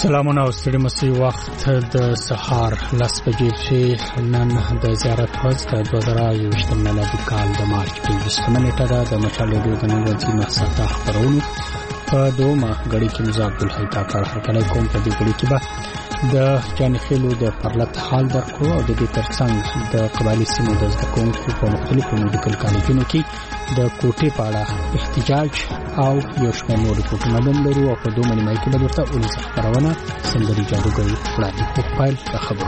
سلامونه او ستړي مسي وخت د سهار 10 بجې چې نن د زیارت ورځ د 2021 میلادي کال د مارچ 20 نیټه ده. د مشال ریډیو د نن ورځې مساته خبرونه په دومره غړي کې مزاق الحی تا کار کړی کوم په دې غړي کې به د جانخیلو د پرلط حال درکو او د دې ترڅنګ د قبایلی سیمو د زدهکوونکو په مختلفو میډیکل کالجونو کې د کوټې په اړه احتجاج او یو شمېر نور ریپورټونه هم لرو او په دومره نیمه کې به درته ولس خبرونه سندري جادوګر وړاندې کوو. پیل د خبرو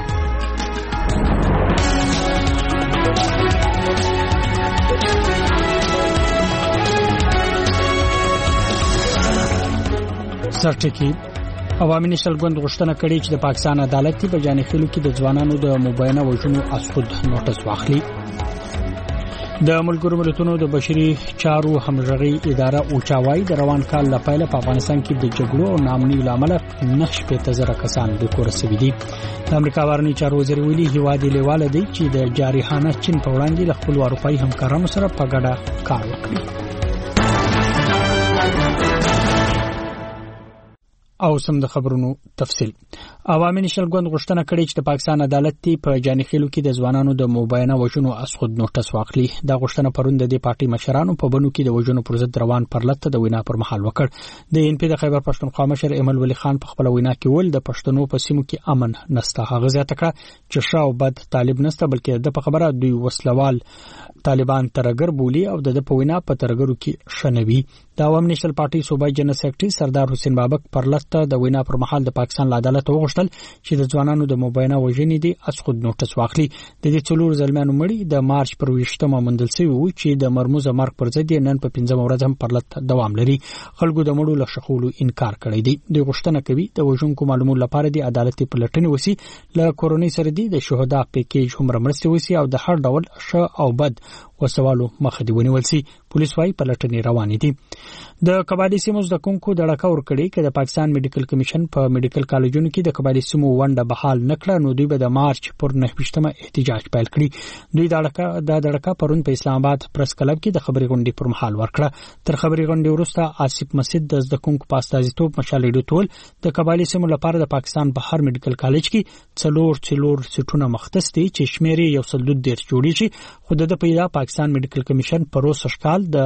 سرټکی عوامي نشل ګوند غوښتنه کړې چې د پاکستان عدالت په جانخیلو کې د ځوانانو د مبینه وژنو اسود نوټس واخلي. د ملګرو ملتونو د بشري چارو همغږي اداره اوچاوي د روان کال لپاره په افغانستان کې د جګړو او ناامنۍ لامل 9,000 کسان د کور سوي دي. د امریکا بهرنی چارو وزیر ویلي هیواد لیواله دی چې د جارحانه چین په وړاندې له خپل اروپایي همکارانو سره په ګډه کار وکړي. او سم د خبرونو تفصیل. عوامي نشل ګوند غوښتنه کړې چې د پاکستان عدالت په جانخیلو کې د ځوانانو د مبینه وژنو اسود نوټس واخلي. دا غوښتنه پرون د دې پارټي مشرانو په بنو کې د وژنو پر ضد روان پرلط د وینا پر مهال وکړ. د ان پی د خیبر پښتونخوا مشر ایمل ولی خان په خپل وینا کې ول د پښتنو په سیمو کې امن نسته. هغه زیاته کړه چې شاو بد طالب نسته بلکې د په خبره دوی وسلوال طالبان ترګر بولی او د په وینا په ترګرو کې شنوي. د عوامي نشل پارټي صوبایي جنرال سیکریټري سردار حسین بابک پرلط د وینا پر مهال د پاکستان عدالت وغوښتل چې د ځوانانو د مبینه وژنې دي اسود نوټس واخلي. د دې څلور ځلمانو مړي د مارچ پر 20مه مندل شوی و چې د مرموزه مرګ پر ضد نن په 15مه ورځ هم پرلط دوام لري. خلکو د مړو له شخولو انکار کړی دی. د غوښتنه کوي د وژونکو معلومات لپاره د عدالت په لټنې وسی له کورونی سره د شهدا پیکیج هم مرسته وسی او د هر ډول ښه او بد وسوالو مخه دی ونیول سي. پولیس وايي پلټنې روانې دي. د قبایلی سیمو زدهکوونکو د ډاکا ور کړی چې د پاکستان میډیکل کمیشن په میډیکل کالجونو کې د قبایلی سیمو ونده بحال نکړه نو دوی به د مارچ پر 9مه احتجاج پیل کړي. دوی د ډاکا پرون په اسلام آباد پریس کلب کې د خبري غونډې پر مهال ورکړه. تر خبري غونډې وروسته آصف مسجد د زدهکوونکو په استازیتوب مشال ډیټول د قبایلی سیمو لپاره د پاکستان په هر میډیکل کالج کې څلور سیټونه مختص دي چې شمیر یو سل 2 جوړی شي. خو د پیدا پاکستان میډیکل کمیشن پروس شکال د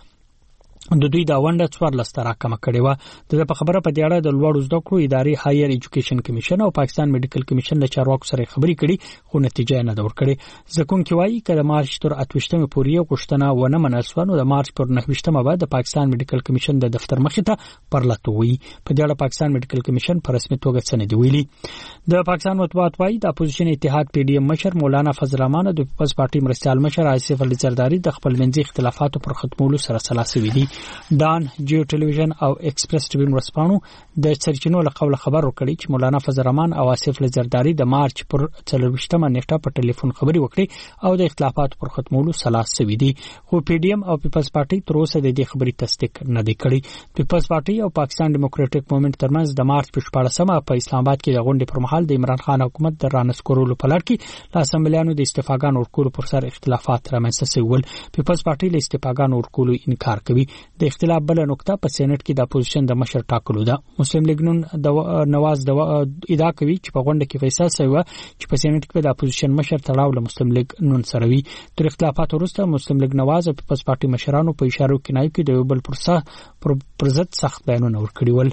دوی دا ونده 14 راکمه کړي و. د په خبره په دیاړه د لوړو زده کړو ادارې هایر ایجوکیشن کمیشن او پاکستان میډیکل کمیشن له چارواکو سره خبرې کړي خو نتیجه نه ورکړي. ځکه وایي چې د مارچ تر 28مه پورې غوښتنه ونه منل شو نو د مارچ پر 9مه بعد د پاکستان میډیکل کمیشن د دفتر مخې ته پرلط وي. په دیاړه پاکستان میډیکل کمیشن په رسمي توګه څه نه دی ویلي. د پاکستان مطبوعات وایي د اپوزیشن اتحاد پی ډی ایم مشر مولانا فضل الرحمن د پیپلز پارټي مرستيال مشر آصف علي زرداری د خپل منځي اختلافاتو پر ختمولو سره سلاسوي دي. دان جیو ټلویزیون او ایکسپریس ټریبیون ورسپانو د سرچینو له قوله خبر ورکړي چې مولانا فضل الرحمن او آصف علي زرداری د مارچ پر 24مه نیټه په ټلیفون خبري وکړي او د اختلافاتو پر ختمولو سلاسوي دي. خو پی ډی ایم او پیپلز پارټي تر اوسه د دې خبري تصدیق نه دی کړی. پیپلز پارټي او پاکستان ډیموکراټک موومېنټ ترمنځ د مارچ په 14مه په اسلام آباد کې د غونډې پر مهال د عمران خان حکومت د رانسکورولو په لړ کې له اسمبلیانو د استفاګانو ورکولو پر سر اختلافات رامنځته شول. پیپلز پارټي له استفاګانو ورکولو انکار کوي. د اختلاف بل نقطه په سېنات کې د اپوزیشن د مشر ټاکلو ده. مسلم لیگ نن نواز ادعا کوي چې په غونډه کې فیصله شوه چې په سېنات کې د اپوزیشن مشر تړاو له مسلم لیگ نن سره وي. تر اختلافات وروسته مسلم لیگ نواز او پیپلز پارټي مشرانو په اشاره کې نه کې د یو بل پر ضد سخت بیانونه ورکړي ول.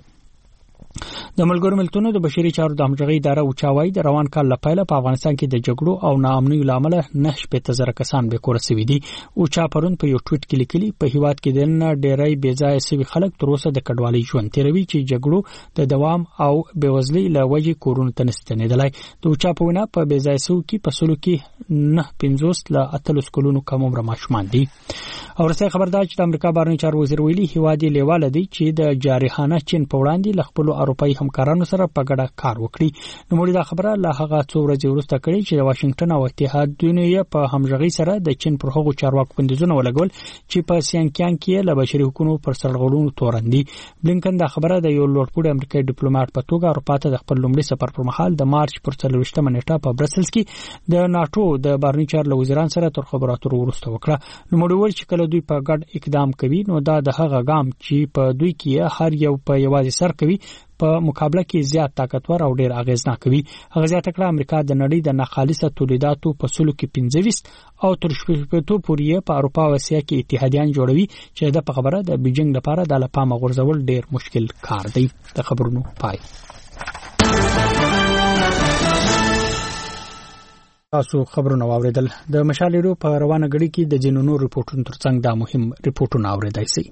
د ملګرو ملتونو د بشري چارو د همغږي اداره اوچاوي د روان کال لپاره په افغانستان کې د جګړو او ناامنۍ لامل 9,000 کسان به کور سوي دي. اوچا پرون په یو ټویټ کې لیکلي په هیواد کې د ډېرای بېځای سوي خلک تر اوسه د کډوالۍ ژوند تیروي چې جګړو د دوام او بېوزلۍ له وجې کورونو ته نستنېدلای. د اوچا په وینا په بېځای سو کې په سلو کې 9.50 ل 18 کلونو کم عمر ماشومان دي. او رسې خبردار چې د امریکا بهرنی چارو وزیر ویلي هیواد لیواله دی چې د جارحانه چین په وړاندې له خپل اروپایي همکارانو سره په ګډه کار وکړي. نو موږ دا خبره له هغه څو ورځې وروسته کړې چې د واشنگټن او اتحادیې په همغږي سره د چین پر هغو چارواکو بندیزونه ولګول چې په سیانکیان کې له بشري حقوقو پر سرغړونو تورندي. بلینکن دا خبره د یو لوړپوړي امریکایي ډیپلوماټ په توګه اروپا ته د خپل لومړي سفر پر مهال د مارچ پر 24مه نیټه په برسلز کې د ناتو د بهرنی چارو وزیران سره تر خبرو اترو وروسته وکړه. نو موږ ول چې کله دوی په ګډ اقدام کوي نو دا د هغه ګام چې په دوی کې هر یو په یوازې سر کوي په مقابله کې زیات طاقتور او ډیر اغیزناک وي. هغه زیاته کړه امریکا د نړۍ د ناخالصه تولیداتو په سلو کې 25 او تر 15 پورې په اروپا او اسیا کې اتحادیان جوړوي چې د خبره د بیجینګ لپاره د لپامه غورځول ډیر مشکل کار دی. د خبرونو پای. تاسو خبرونه واوریدل. د مشال ریډیو په روانه غړي کې د جنونو ریپورتونو ترڅنګ دا مهم ریپورتونه اوریدای شي.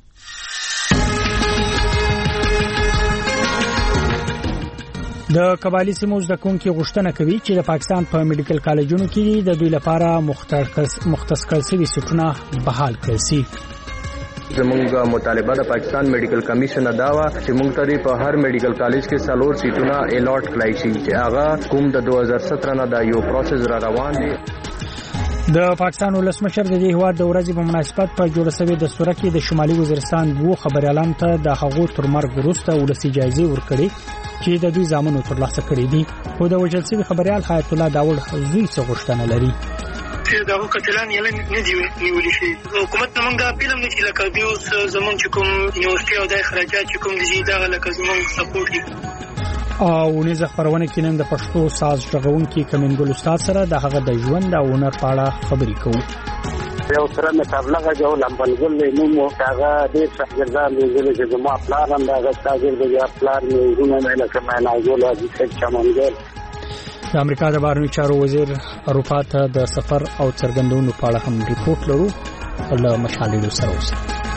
د قبایلی سیمو زده کوونکي غوښتنه کوي چې د پاکستان په میډیکل کالجونو کې د دوی لپاره مختص کړل شوي سیټونه بحال کړل شي. زمونږه مطالبه د پاکستان میډیکل کمیشن دا و چې موږ ته په هر میډیکل کالج کې 4 سیټونه الاټ کړای شي چې هغه کوم د 2017 نه د یو پروسس را روان دي. د پاکستان ولسمشر د دې هواد د ورځې په مناسبت په جوړ شوی د سوره کې د شمالي وزیرستان وو خبريالان ته د هغو تر مرګ وروسته ولسی جایزه ورکړي چې د دوی ځامنو ترلاسه کړي دي. خو د وجل سوي خبريال حیات الله داوود زوی څه غوښتنه لري. دا قتلان یې نه دی نیول شي. حکومت موږ دا فلم نه چې لکه دیوس زمون چې کوم یونیورسيټي او د اخراجات چې کوم دي دا لکه زمون سپورټ دي. او نيزه خبرونه کې نن د پښتو ساز ژغونکي کمنګل استاد سره د هغه د ژوند او هنر په اړه خبرې کوو. یو سره مقابله غو لمبلګل نومو هغه د شاګردان دې چې زمو خپل هم دا شاګرد دې خپل نه نه لکه معنا جوړ دي چې چمنګل. د امریکا د بهرنیو چارو وزیر اروپا ته د سفر او څرګندونو په اړه هم ریپورت لرو. له مشالې سره اوسه.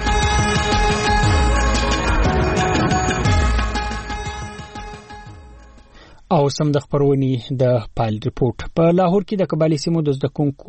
او سم د خبرونې د پایل ریپورت. په لاهور کې د قبایلی سیمو د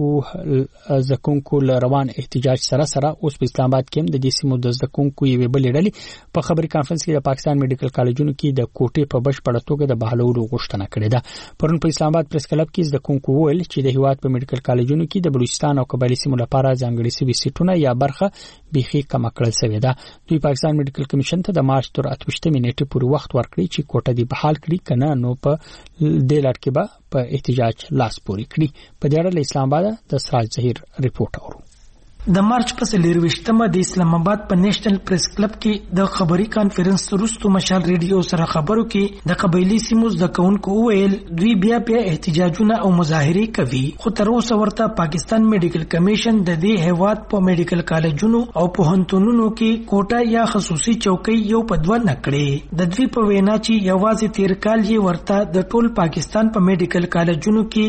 زدکونکو روان احتجاج سره اوس په اسلام آباد کې د دې سیمو د زدکونکو یوې بلې ډلې په خبري کانفرنس کې د پاکستان میډیکل کالجونو کې د کوټې په بشپړه توګه د بحالولو غوښتنه کړې ده. پرون په اسلام آباد پریس کلب کې زدکونکو ویل چې د هیواد په میډیکل کالجونو کې د بلوچستان او قبایلی سیمو لپاره ځانګړي سوي سیټونه یا برخه بيخي کم کړل شوې ده. دوی پاکستان میډیکل کمیشن ته د مارچ تر 28 نیټې پورې وخت ورکړي چې کوټه دی بحال کړي کنه نو په د لړکبه په احتجاج لاس پوري کړی. په دې اړه اسلام آباد د سراج ظهیر ریپورت اورو. د مارچ په 23مه د اسلام آباد په نېشنل پریس کلب کې د خبري کانفرنس وروسته مشال ریډیو سره خبرو کې د قبایلی سیمو د کونکو ویل دوی بیا احتجاجونه او مظاهره کوي. خو تر اوسه ورته پاکستان میډیکل کمیشن د دې هیواد په میډیکل کالجونو او پوهنتونونو کې کوټه یا خصوصي چوکۍ یو په دوه نکړي. د دوی په وینا چې یوازې تیر کال یې ورته د ټول پاکستان په میډیکل کالجونو کې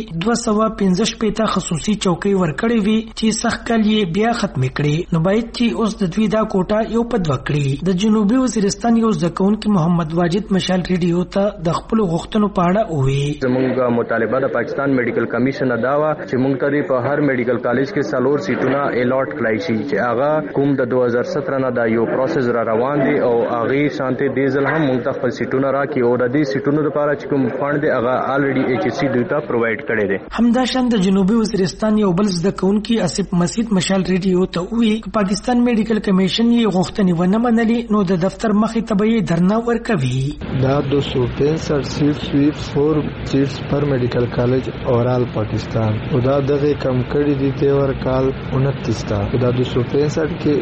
215 خصوصي چوکۍ ورکړې وي چې سخت کال یې بیا ختم کړي. نو باید چې اوس د دوی دا کوټه یو په دوه کړي. د جنوبي وزیرستان یو ځکونکي محمد واجد مشال ریډیو ته د خپل غوښتنو په اړه وویل. زموږه مطالبه د پاکستان میډیکل کمیشن دا و چې موږ ته په هر میډیکل کالج کې 4 سیټونه الاټ کړای شي چې هغه کوم د 2017 نه د یو پروسس را روان دي او هغه شانته دیزل هم موږ ته خپل سیټونه راکې او د دې سیټونو لپاره چې کوم فند دی هغه الریډي ایچ سی دوی ته پرووایډ کړی دی. همداشان د جنوبي وزیرستان یو بل ځکونکي اسف مسجد مشال ریډیو ته وی پاکستان میډیکل کمیشن یې غوښتنې ونه منلې نو د دفتر مخې ته به درنه ورکوي. دا 265 سیټس وی 4 سیټس پر میډیکل کالج اورال پاکستان او دا دغه کم کړي دي ته ور کال 29 تا دا 265 کې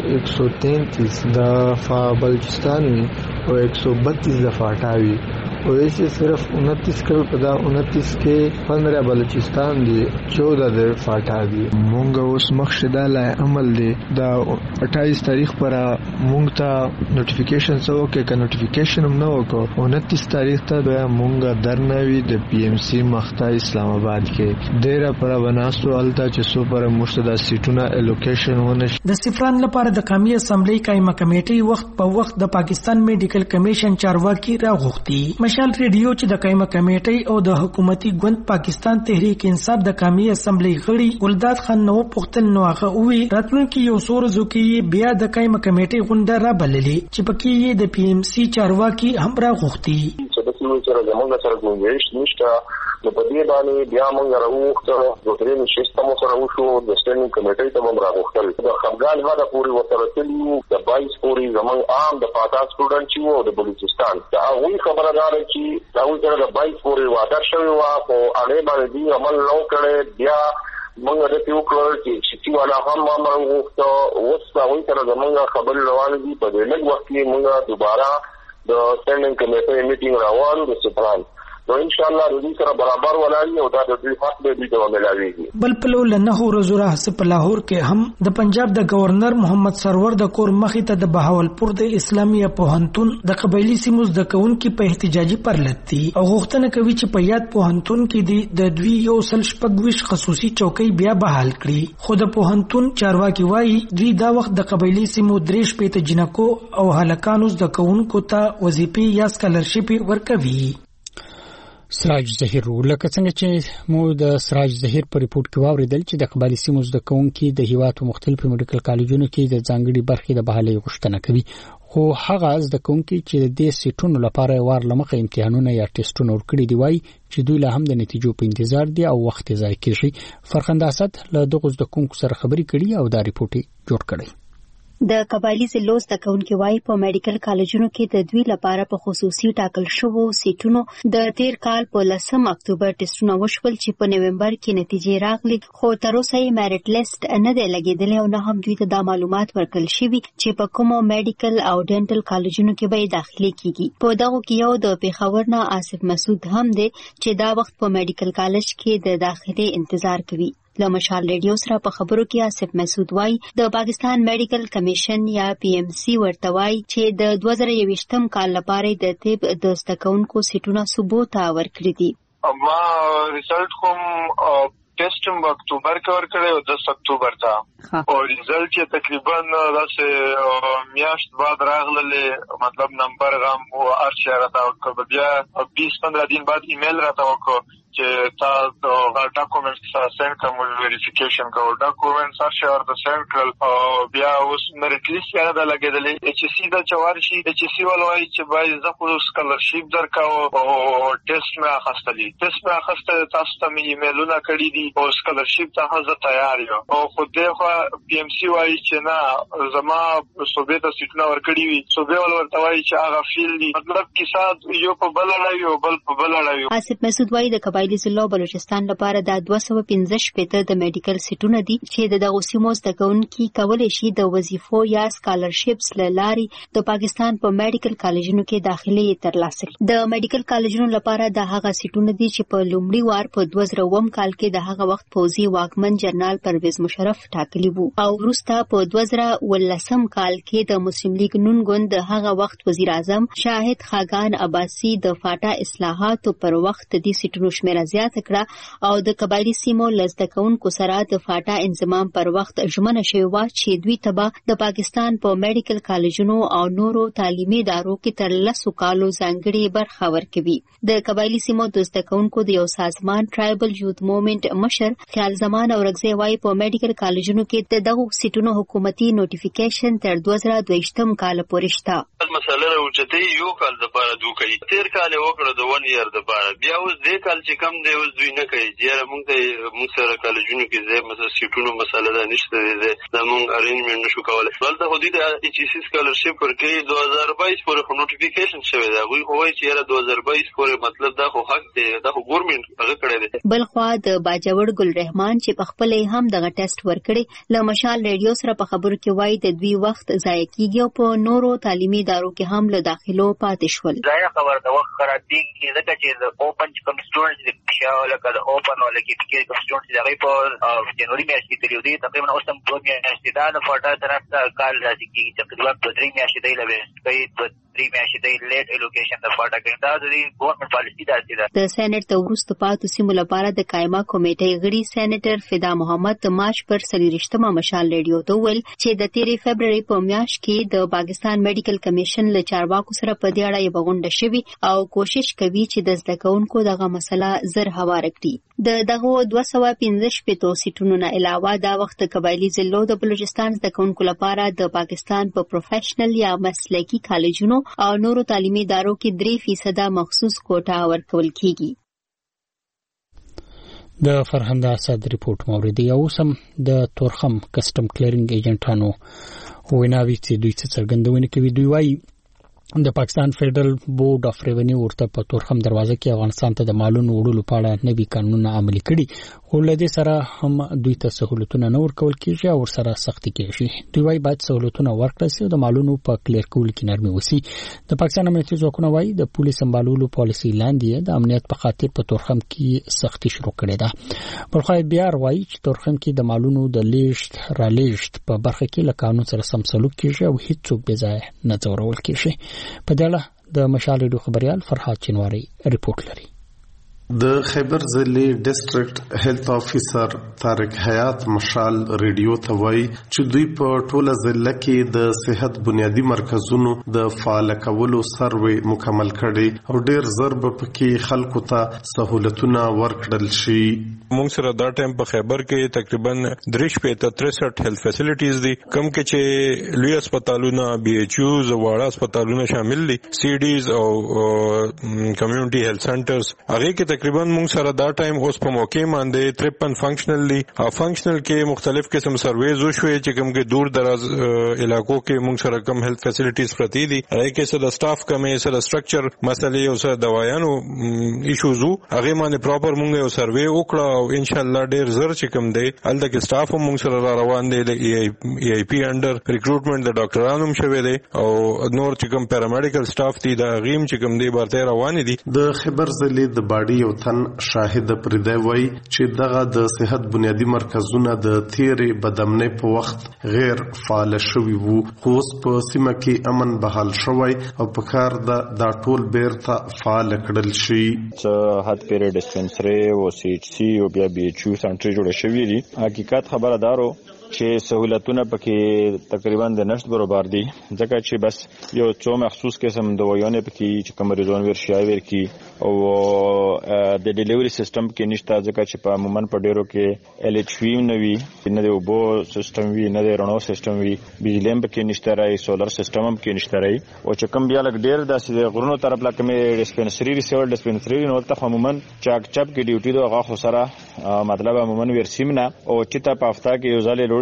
133 دا بلوچستان او 132 د فاټاوي او ایسے صرف 29 کل پدا 29 کې 15 بلوچستان دی 14 د فاټا دی. مونږ اوس مخشدا لا عمل دی دا 28 تاریخ پر مونږ ته نوټیفیکیشن سو کې ک نوټیفیکیشن هم نه وکړو. 29 تاریخ ته مونږ درنوي د پی ایم سی مخته اسلام آباد کې ډیره پر وناستو التا چې سو پر مشتدا سیټونه الوکیشن ونه. د سفران لپاره د قومي اسمبلی قائمه کمیټې وخت په وخت د پاکستان میډیکل کمیشن چارواکي راغوښتي. مشال ریډیو چې د قائمه کمیټې او د حکومتي ګوند پاکستان تحریک انصاف د قومي اسمبلی غړي ولداد خان نو پختل نو هغه وی راتلونکي یو سورزو کې بیا د قائمه کمیټې غونډه را بللې چې پکې د پی ایم سی چارواکي هم راغوښتي. چې د څه سره زموږ سره ګونګیش نشته نو په دې باندې بیا موږ راوښتو د ټریننګ سیستم سره وشو د سټینډینګ کمیټې ته موږ راغوښتل. د خپګان ودا پوری وتر تلو د 22 پوری زموږ عام د پاتا سټوډنټ چې وو د بلوچستان دا وی خبره ده چې دا وی سره د 22 پوری وعده شوی و او هغه باندې عمل نو کړي. بیا موږ د پیو کړل چې والا هم موږ وغوښتو اوس دا وی سره زموږ خبرې روانې دي په دې لږ وخت کې موږ دوباره د سټینډینګ کمیټې میټینګ راوړو د سپران نو ان شاء الله د دې سره برابر ولاړی او دا د دې حق به دې ملاويږي. بل په لنه ورځو راځي په لاهور کې هم د پنجاب د گورنر محمد سرور د کور مخې ته د بهاولپور د اسلامي پوهنتون د قبایلی سیمو د کونکو په احتجاجي پرلتي او غوښتنه کوي چې په یاد پوهنتون کې د دوی یو سل شپږويش خصوصي چوکۍ بیا بحال کړي. خو د پوهنتون چارواکي وایي دوی دا وخت د قبایلی سیمو درېش پېته جنکو او هلکانو د کونکو ته وظیفې یا سکالرشپ ورکوي. سراج ظهیر لکه څنګه چې مو د سراج ظهیر په ریپورت کې واوریدل چې د قبایلی سیمو زده کوونکي د هیواد مختلفو میډیکل کالجونو کې د ځانګړي برخې د بحالۍ غوښتنه کوي خو هغه زده کوونکي چې د دې سیټونو لپاره وار لمخه امتحانونه یا ټیسټونه ورکړي دی وایي چې دوی له هم د نتیجو په انتظار دي او وخت ضایع کیږي. فرخنده اسد له دغه زده کوونکو سره خبرې کړي او دا ریپورت جوړ کړی. د قبایلی ضلعو زده کوونکي وایي په میډیکل کالجونو کې د دوی لپاره په خصوصي ټاکل شوو سیټونو د تیر کال په 10 اکتوبر ټیسټونه وشول چې په نومبر کې نتیجې راغلي خو تر اوسه یې میرټ لیست نه دی لګیدلی او نه هم دوی ته دا معلومات ورکړل شوي چې په کومو میډیکل او ډینټل کالجونو کې به داخلي کیږي. په دغه کې یو د پیښور نه آصف مسعود هم دی چې دا وخت په میډیکل کالج کې د داخلي انتظار کوي. له مشال ریډیو سره په خبرو کې آصف مسعود وایي د پاکستان میډیکل کمیشن یا پی ایم سی ورته وایي چې د 2021م کال لپاره د طب د زده کوونکو سیټونه ثبوت ورکړي دي. ما ریزلټ کوم ټیسټ په اکتوبر کې ورکړی او 10 اکتوبر ته او ریزلټ یې تقریبا داسې میاشت بعد راغله مطلب نمبر غم او ارشیا راته بیا 20-15 دن بعد ایمیل راته وکړ چې تا د ډاکومنټس سره سند کوم ویریفیکیشن کوو ډاکومنټس هر شي ورته سند کړل او بیا اوس میرټ لیست یې نه لګیدلې ایچ سی دا چوارشي ایچ سی ولوي چې باید زه خو سکالرشپ درکاو او ټیسټ مې اخیستل تاسو ته مې ایمیلونه کړي دي او سکالرشپ ته حاضر تیار یم او خو دغه پی ایم سی وایي چې نه زما صوبې ته سیټونه ورکړي وي صوبې ورته وایي چې هغه فیل دي مطلب کیسه یو په بل اړوي او بل په بل اړوي. آصف مسعود وایي د قبایلی ضلعو بلوچستان لپاره د 215 شپېته د میډیکل سیټونه دي چې د دغه سیمو زده کوونکي کولی شي د وظیفو یا سکالرشپس له لارې د پاکستان په میډیکل کالجونو کې داخلي ترلاسه کړي. د میډیکل کالجونو لپاره د هغه سیټونه دي چې په لومړي وار په 2000 کال کې د هغه وخت پوځي واکمن جنرال پرویز مشرف ټاکلی وو او وروسته په 2019 کال کې د مسلم لیگ نون ګوند د هغه وخت وزیر اعظم شاهد خاقان عباسی د فاټا اصلاحاتو پر وخت د سیټونو شمېر زیات کړه او د قبایلی سیمو لزده کوونکو سره د فاټا انضمام پر وخت ژمنه شوی و چې دوی ته د پاکستان په میډیکل کالجونو او نورو تعلیمي ادارو کې تر 10 کالو ځانګړي برخه ورکوي. د قبایلی سیمو د زده کوونکو د یو سازمان ټرایبل یوث موومېنټ مشر خیال زمان اورغزی وایي په میډیکل کالجونو کې دغه سیټونو حکومتي نوټیفیکیشن تر 2022م کال پورې شته. مسله راوچتې یو کال د پاره دوی تیر کال وکړه د 1 ایئر د پاره بیا اوس د کال چې کم دی اوس دوی نه کوي چې موږ سره کالجونو کې زه مثلا سیټونو مسله ده نشته ده د موږ ارینجمنت نشو کولای بلته خو دې د ایچ سی سکالرشپ ورکړي 2022 پورې نوټیفیکیشن شوی دا وی هوای چې 2022 پورې مطلب دا خو حق دی دا خو ګورنمنت هغه کړی دی. بل خو د باجوړ ګل رحمان چې په خپل هم دغه ټیسټ ورکړي له مشال ریډیو سره په خبرو کې وایي د دوی وخت ضایع کیږي او په نورو تعلیمي ادارو کې هم له داخلو پاتې شول. ضایع خبر د وخت خرابېږي ځکه چې د اوپن کوم سټوډنټس لکه د اوپن او لکه کې کوم سټوډنټس دغه په جنوري میاشتې کې تللی دي تقریبا اوس هم 2 میاشتې دا د فاټا طرف کال راځي چې تقریبا 2-3 میاشتې دی لوي 3 میاشتې دی لیټ الوکیشن د فاټا کې دا د ګورنمنت پالیسي ده. د سېنات ته ورسته پاتې سیمو لپاره د قائمه کمیټې غړي سېنیټر فدا محمد د مارچ پر 30مه مشال ریډیو ته ویل چې د 13 فبرवरी په میاشت کې د پاکستان میډیکل کمیشن له چارواکو سره په دې اړه یو غونډه شوي او کوشش کوي چې د زده کوونکو دغه مسله زر هواره کړي. د دغه 215 سیټونو نه علاوه دا وخت قبایلی ضلعو د بلوچستان زده کوونکو لپاره د پاکستان په پروفیشنل یا مسلکي کالجونو او نورو تعلیمي ادارو کې 3% مخصوص کوټه ورکول کیږي. د فرهنده اسد ریپورت موردی او سم د تورخم کسٹم کلیرینګ ایجنټانو ویناوی چې دوی څرګندونه کوي دوی وايي د پاکستان فدرال بورډ اف ریونیو ورته په تورخم دروازه کې افغانستان ته د مالونو وړلو په اړه نوي قانونونه عملي کړي خو له دې سره هم دوی ته سہولتونه نه ورکول کیږي او سره سختي کیږي دوی وايي باید سہولتونه ورکړي چې د مالونو په کلیر کول کې نرمي وسی د پاکستان امنیتي ځواکونه وايي د پولیس سمبالولو پالیسي لاندې د امنیت په خاطر په تورخم کې سختي شروع کړې ده بلخو بیا وايي چې تورخم کې د مالونو د لیشت را لیشت په برخه کې له قانون سره سم سلوک کیږي او هیڅوک بې ځای نه ځورول کیږي په دغه د مشال ریډیو خبريال فرحات چنواری ریپورت لري د خیبر ضلع ډیسټریکټ هیلث افیسر طارق حیات مشال ریډیو ته وایي چې دوی په ټوله ضلع کې د صحت بنیادی مرکزونو د فعال کولو سروې مکمل کړي او ډیر زر به پکې خلکو ته سہولتونه ورکړل شي موږ سره دا ټایم په خیبر کې تقریبا 63 هیلث فیسیلیټیز دي کوم کې چې لوی هسپتالونه بي ایچ یوز او واړه هسپتالونه شامل دي سی ډیز او کمیونټي هیلث سنټرز هغه کې تقریبا موږ سره دا ټایم اوس په موقع باندې 53 فنکشنل دي او فنکشنل کې مختلف قسم سرویز وشوي چې کوم کې دور دراز علاقو کې موږ سره کم هیلث فیسیلیټیز پرتی دي هغه کې سره سټاف کمې سره سټرکچر مسلې او سره دوايانو ایشوز هغه باندې پراپر موږ یو سروې وکړو او ان شاء الله ډیر زر چې کوم دی الته کې سټاف هم موږ سره روان دي د ای آی پی انډر ریکروټمنټ د ډاکټرانو هم شوي دي او نور چې کوم پیرامیډیکل سټاف دي دا غیم چې کوم دی برته روان دي د خبر ضلع د باډي یو تن شاهد پردی وای چې دغه د صحت بنیادی مرکزونه د تیرې بدامنۍ په وخت غیر فعال شوي وو خو اوس په سیمه کې امن بحال شوی او په کار د ټول بیرته فعال کړل شي چې هات پیری ډسپنسري او سی ایچ سی او بیا بي ایچ یو سنټر جوړ شوی دي حقیقت خبره دارو چې سہولتونه پکې تقریبا د نشټ برابر دي ځکه چې بس یو څو مخصوص قسم دوايانې پکې چې کوم ریزون ورشي ورکی او د ډیلیوري سیستم کې نشته ځکه چې په عموما په ډیرو کې ال ایچ وی نه وی نه د وبو سیستم وی نه د رڼو سیستم وی بجلی هم پکې نشته راي سولر سیستم هم کې نشته راي او چې کوم بیا لګ ډیر د غرونو طرف لا کومې ډسپنسري ریسیور ډسپنسري نو ته عموما چاک چپ کې ډیوټي دوغه خو سره مطلب عموما ورسیمنه او چې ته په هفته کې یو ځل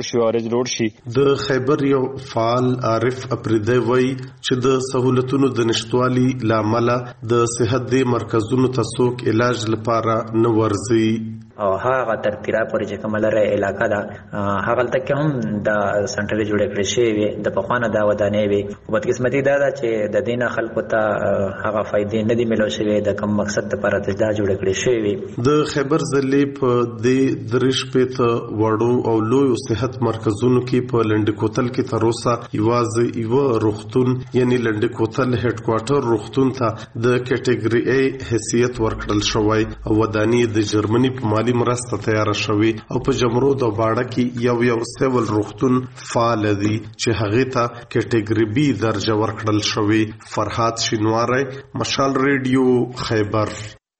د خیبر یو فعال عارف اپریدی وای چې د سہولتونو د نشټوالي لامل د صحت د مرکزونو ته څوک علاج لپاره نه ورځي او هغه تر تیرا پورې چې کوملره علاقہ دا هغه تک هم د سنټر جوړ کړی شي د پخوانه دا ودانې وي په بدقسمتي دا چې د دینه خلکو ته هغه فائدې نه دي ملو شوی د کوم مقصد لپاره ته دا جوړ کړی شي د خیبر ضلع په د درش په وړو او لوی صحت مرکزونو کې په لنډکوتل کې تر اوسه یوازې یو روغتون یعنی لنډکوتل هډ کوارټر روغتون ته د کټګوري A حیثیت ورکړل شوی او ودانې د جرمني په مالی مرسته تیار شوی او په جمرود او باړه کې یو سیول روغتون فعال دي چې هغه ته کټګوري B درجه ورکړل شوی فرحات شینواری مشال ریډیو خیبر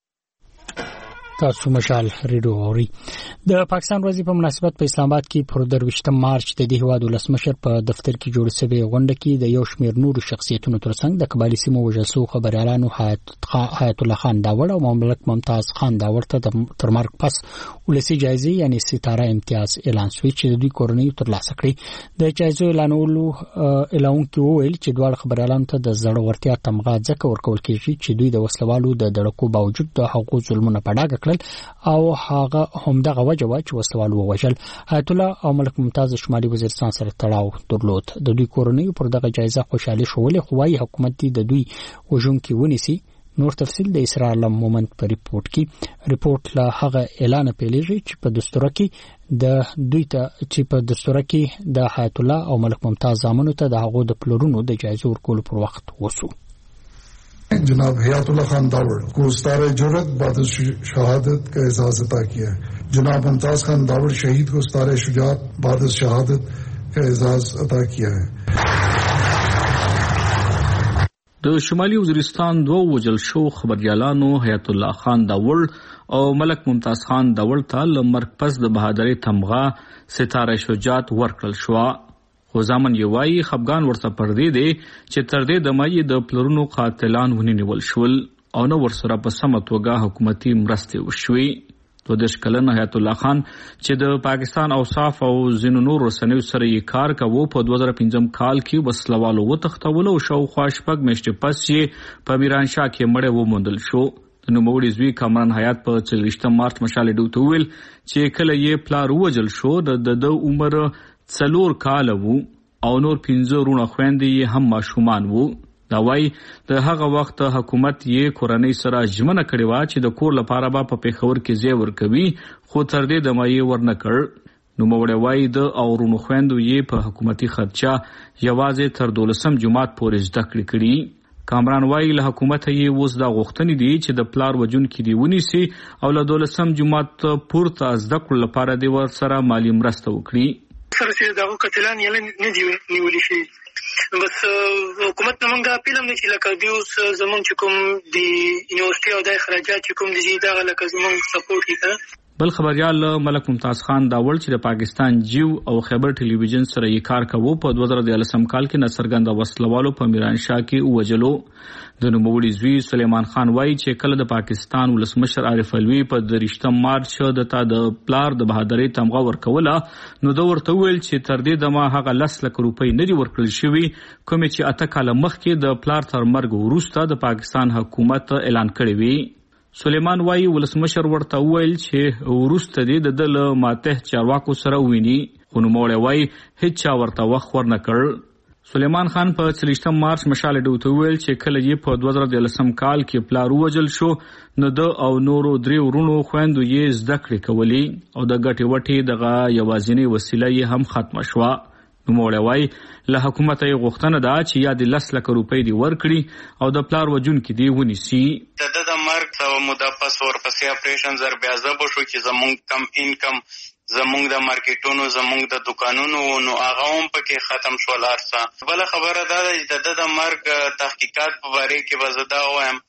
تاسو مشال ریډیو اوري د پاکستان ورځې په مناسبت په اسلام آباد کې پر 23 مارچ د دې هواد ولسمشر په دفتر کې جوړ شوی غونډه کې د یو شمېر نورو شخصیتونو ترڅنګ د قبایلی سیمو وجلسو خبريالانو حیات الله خان داوړ او مملک ممتاز خان داوړ ته تر مرګ پس ولسی جایزه یعنی ستاره امتیاز اعلان شوی چې د دوی کورنۍ ترلاسه کړي د جایزو اعلانولو کې ویل چې دوه خبريالانو ته د زړه ورتیا تمغه ځکه ورکول کیږي چې دوی د وسلوالو د دړکو باوجود د حقوق ظلمونه په ډاګه او هغه همدغه وجه وا چې وسوالو ووجل حیات الله او ملک ممتاز شمالي وزیرستان سره تړاو درلود د دوی کورنۍ پر دغه جایزه خوشاله شول خو وايي حکومت د دوی وژونکي ونیسي نور تفصیل د اسرائیل مومنت په ریپورت لا هغه اعلان پیلېږي چې په دستور کې د دوی ته چې په دستور کې د حیات الله او ملک ممتاز زامنو ته د هغو د پلورونو د جایزه ورکول پر وخت وسو जनाब हयातुल्लाह खान दावड़ को उस्तार जुर्रत बाद शहादत का एजाज अता किया है। जनाब मुमताज खान दावड़ शहीद को उस्तार शुजात बाद शहादत का एजाज अता किया है। د شمالي وزیرستان دوه وجل شو خبريالانو حیات الله خان داوړ او ملک ممتاز خان داوړ ته لمرګ پس د بهادرۍ تمغه ستاره شجاعت ورکړل شو خو ځامن یې وایي خفګان ورته پردې دی چې تر دې د مای د پلرونو قاتلان ونیول شول او نو ورسره په سمه توګه حکومتي مرستې وشوي 22 کلن حیات الله خان چې د پاکستان اوصاف او ځینو نور رسنیو سره یې کار کاوه په 2015 کال کې وسلوالو وتښتول او شاوخوا شپږ میاشتې پس یې په میرانشاه کې مړی وموندل شو. د نوموړي زوی کامران حیات په 24 مارچ مشال ډیو ته ویل چې کله یې پلار ووجل شو د عمر 4 کال وو او نور 15 رونه خويندې یې هم ماشومان وو. دا وایي د هغه وخت حکومت یې کورنۍ سره ژمنه کړې وه چې د کور لپاره به په پیښور کې ځای ورکوي، خو تر دې دمه یې ورنه کړ. نوموړی وایي د اورونو خویندو یې په حکومتي خرچه یوازې تر 12 جماعت پورې زده کړې کړي. کامران وایي له حکومت یې اوس دا غوښتنې دي چې د پلار وجونکي دې ونیسي او له 12 جماعت پورته زده کړو لپاره دې ورسره مالي مرسته وکړي. سره چې دغه قتلان یې نه دي نیولي شي، بس حکومت نه مونږه اپیل هم نه چې لکه دوی اوس زمونږ چې کوم د یونیورسټي او د اخراجات چې کوم دي دغه لکه زمونږ سپورټ کړي. بل خبريال ملک ممتاز خان دا ول چې د پاکستان جیو او خیبر ټلویزیون سره یې کار کوي په 2013 کال کې نصرګند وسلوالو په میرانشاه کې وجلو. د نوموړي زوی سلیمان خان وایي چې کله د پاکستان ولسمشر عارف الوی په 23 مارچ د پلار د بهادرۍ تمغه ورکوله نو دا ورته ویل چې تر دې دمه هغه 10 لک روپۍ نه دي ورکړل شوي کوم چې 8 کال مخکې د پلار تر مرګ وروسته د پاکستان حکومت اعلان کړی وی. سلیمان وایي ولسمشر ورته ویل چې وروسته دې د ماتح چارواکو سره ویني، خو نوموړی وایي هیڅ چا ورته وخت ورنه کړ. سلیمان خان په 24 مارچ مشال ډیو ته ویل چې کله یې په 2013 کال کې پلار وجل شو نو د او نورو 3 ورونو خويندو یې زده کړې کولې او د ګټې وټې دغه یوازینی وسیله یې هم ختم شوه. نوموړی وایي له حکومت یې غوښتنه ده چې یا د 10 لک روپۍ دی ورکړي او د پلار وجونکي دی ونیسي. د مرګ او موده پس ورپسې اپریشن زر بیا زبو شو چې زمونږ کم انکم زمونږ د مارکیټونو زمونږ د دکانونو نو هغه هم پکې ختم شو لارسه. بل خبره ده چې د مرګ تحقیقات په باره کې وزدا وایم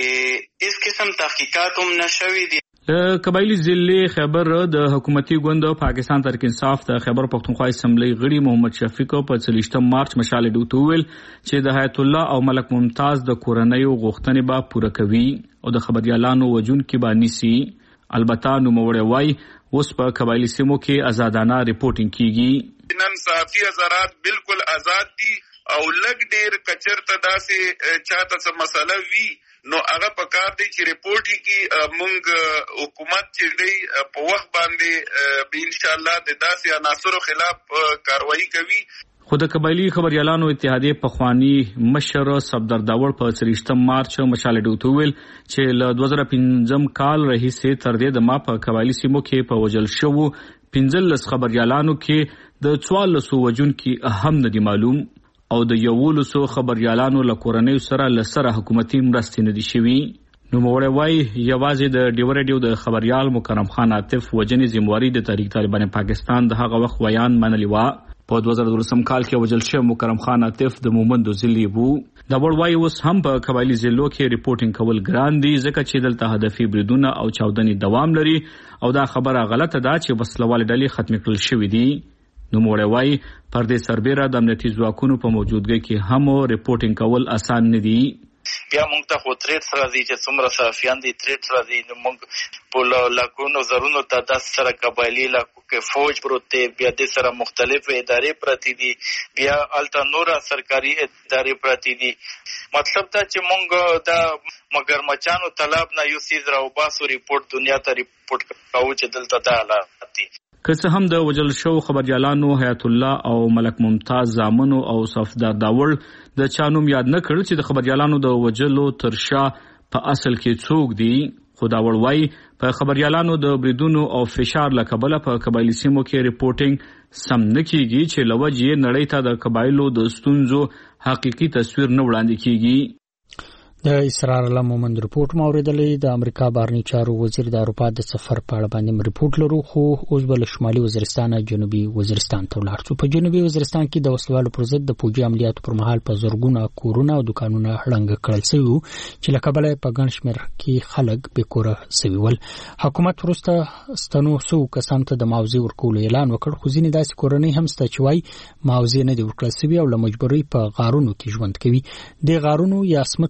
چې هیڅ قسم تحقیقات هم نشوي دي. قبایلی ضلع خیبر د حکومتي ګوند پاکستان تحریک انصاف د خیبر پختونخوا اسمبلی غړي محمد شفیق په 24 مارچ مشال ډیو ته ویل چې د حیات الله او ملک ممتاز د کورنیو غوښتنې به پوره کوي او د خبريالانو وجونکي به نیسي. البته نوموړی وایي اوس په قبایلی سیمو کې آزادانه ریپورټینګ کیږي. نن صحافي آزاد بالکل آزاد دي او لګ ډیر کچرته داسې چاته څه مسله وی نو هغه په کار دی چې ریپورټ کی مونږ حکومت چې دی په وخت باندې به ان شاء الله د داسې عناصرو خلاف کاروایی کوي. خو د قبایلی خبريالانو اتحادیه پخوانی مشر صفدر داور په 23 مارچ مشال ډیو ته ویل چې له 2015 کال راهیسې تر دې د ما په قبایلی سیمو کې په وجل شو 15 خبريالانو کې د 14 وجونکي اهم ندي معلوم او د 11 خبريالانو له کورنۍ سره حکومتي مرستې نه دي شوي. نوموړی وایي یوازې د ډیو ریډیو د خبريال مکرم خان عاطف وجنې ذمہواری د تحریک طالبان پاکستان د هغه وخت بیان منلی و. په 2013 کال کې وجل شوی مکرم خان عاطف د مومندو ضلع وو. دا وایي اوس هم په قبایلی ضلعو کې ریپورټینګ کول ګران دي ځکه چې دلته هدفي بریدونه او چاودنې دوام لري او دا خبره غلطه ده چې وسلوال ډلې ختم کړل شوې دي. نوموړی وایي پر دې سربېره د امنیتي ځواکونو په موجودګۍ کې هم ریپورټینګ کول اسان نه دي. بیا موږ ته خو تریټ راځي چې څومره صحافیان دي تریټ راځي نو موږ په لاکونو زرونو تعداد سره قبایلی لاکو کې فوج پروت دی، بیا د سره مختلف ادارې پرتی دي، بیا الټا نورا سرکاري ادارې پرتی دي. مطلب دا چې موږ دا مگر مچانو طلب نه یو سیز راو باسو ریپورت دنیا ته ریپورت کوو چې دلته دا حالات دي. که څه هم د وجل شو خبريالانو حیات الله او ملک ممتاز زامنو او صفدر داور د چانوم یاد نه کړل چې د خبريالانو د وجلو ترشا په اصل کې څوک دي. خدا وړوي په خبريالانو د بریدونو او فشار لکبله په قبایلی سیمو کې ریپورټینګ سم نه کیږي چې لوجه نړۍ ته د قبایلو د ستونزو حقيقي تصویر نه وړاندې کیږي. د اسرار الله مومند رپورت موریدلې د امریکا بهرنی چارو وزیر د اروپا د سفر په اړه باندې رپورت لرو خو اوس بل شمالي وزیرستان جنوبي وزیرستان ته ولاړ شو. په جنوبي وزیرستان کې د وسلوالو پر ضد د پوجي عملیاتو پر مهال په زورګونه کورونه او دکانونه هړنګ کړل شوی چې لکبله په ګڼ شمېر کې خلک به کوره سوي ول. حکومت ورسته ستنو سو کسان ته د معاوضې ورکول اعلان وکړ خو ځینې داسې کورنۍ هم سته چې وايي معاوضې نه دی ورکړل شوی او له مجبورۍ په غارونو کې ژوند کوي. د غارونو یا سمڅو ته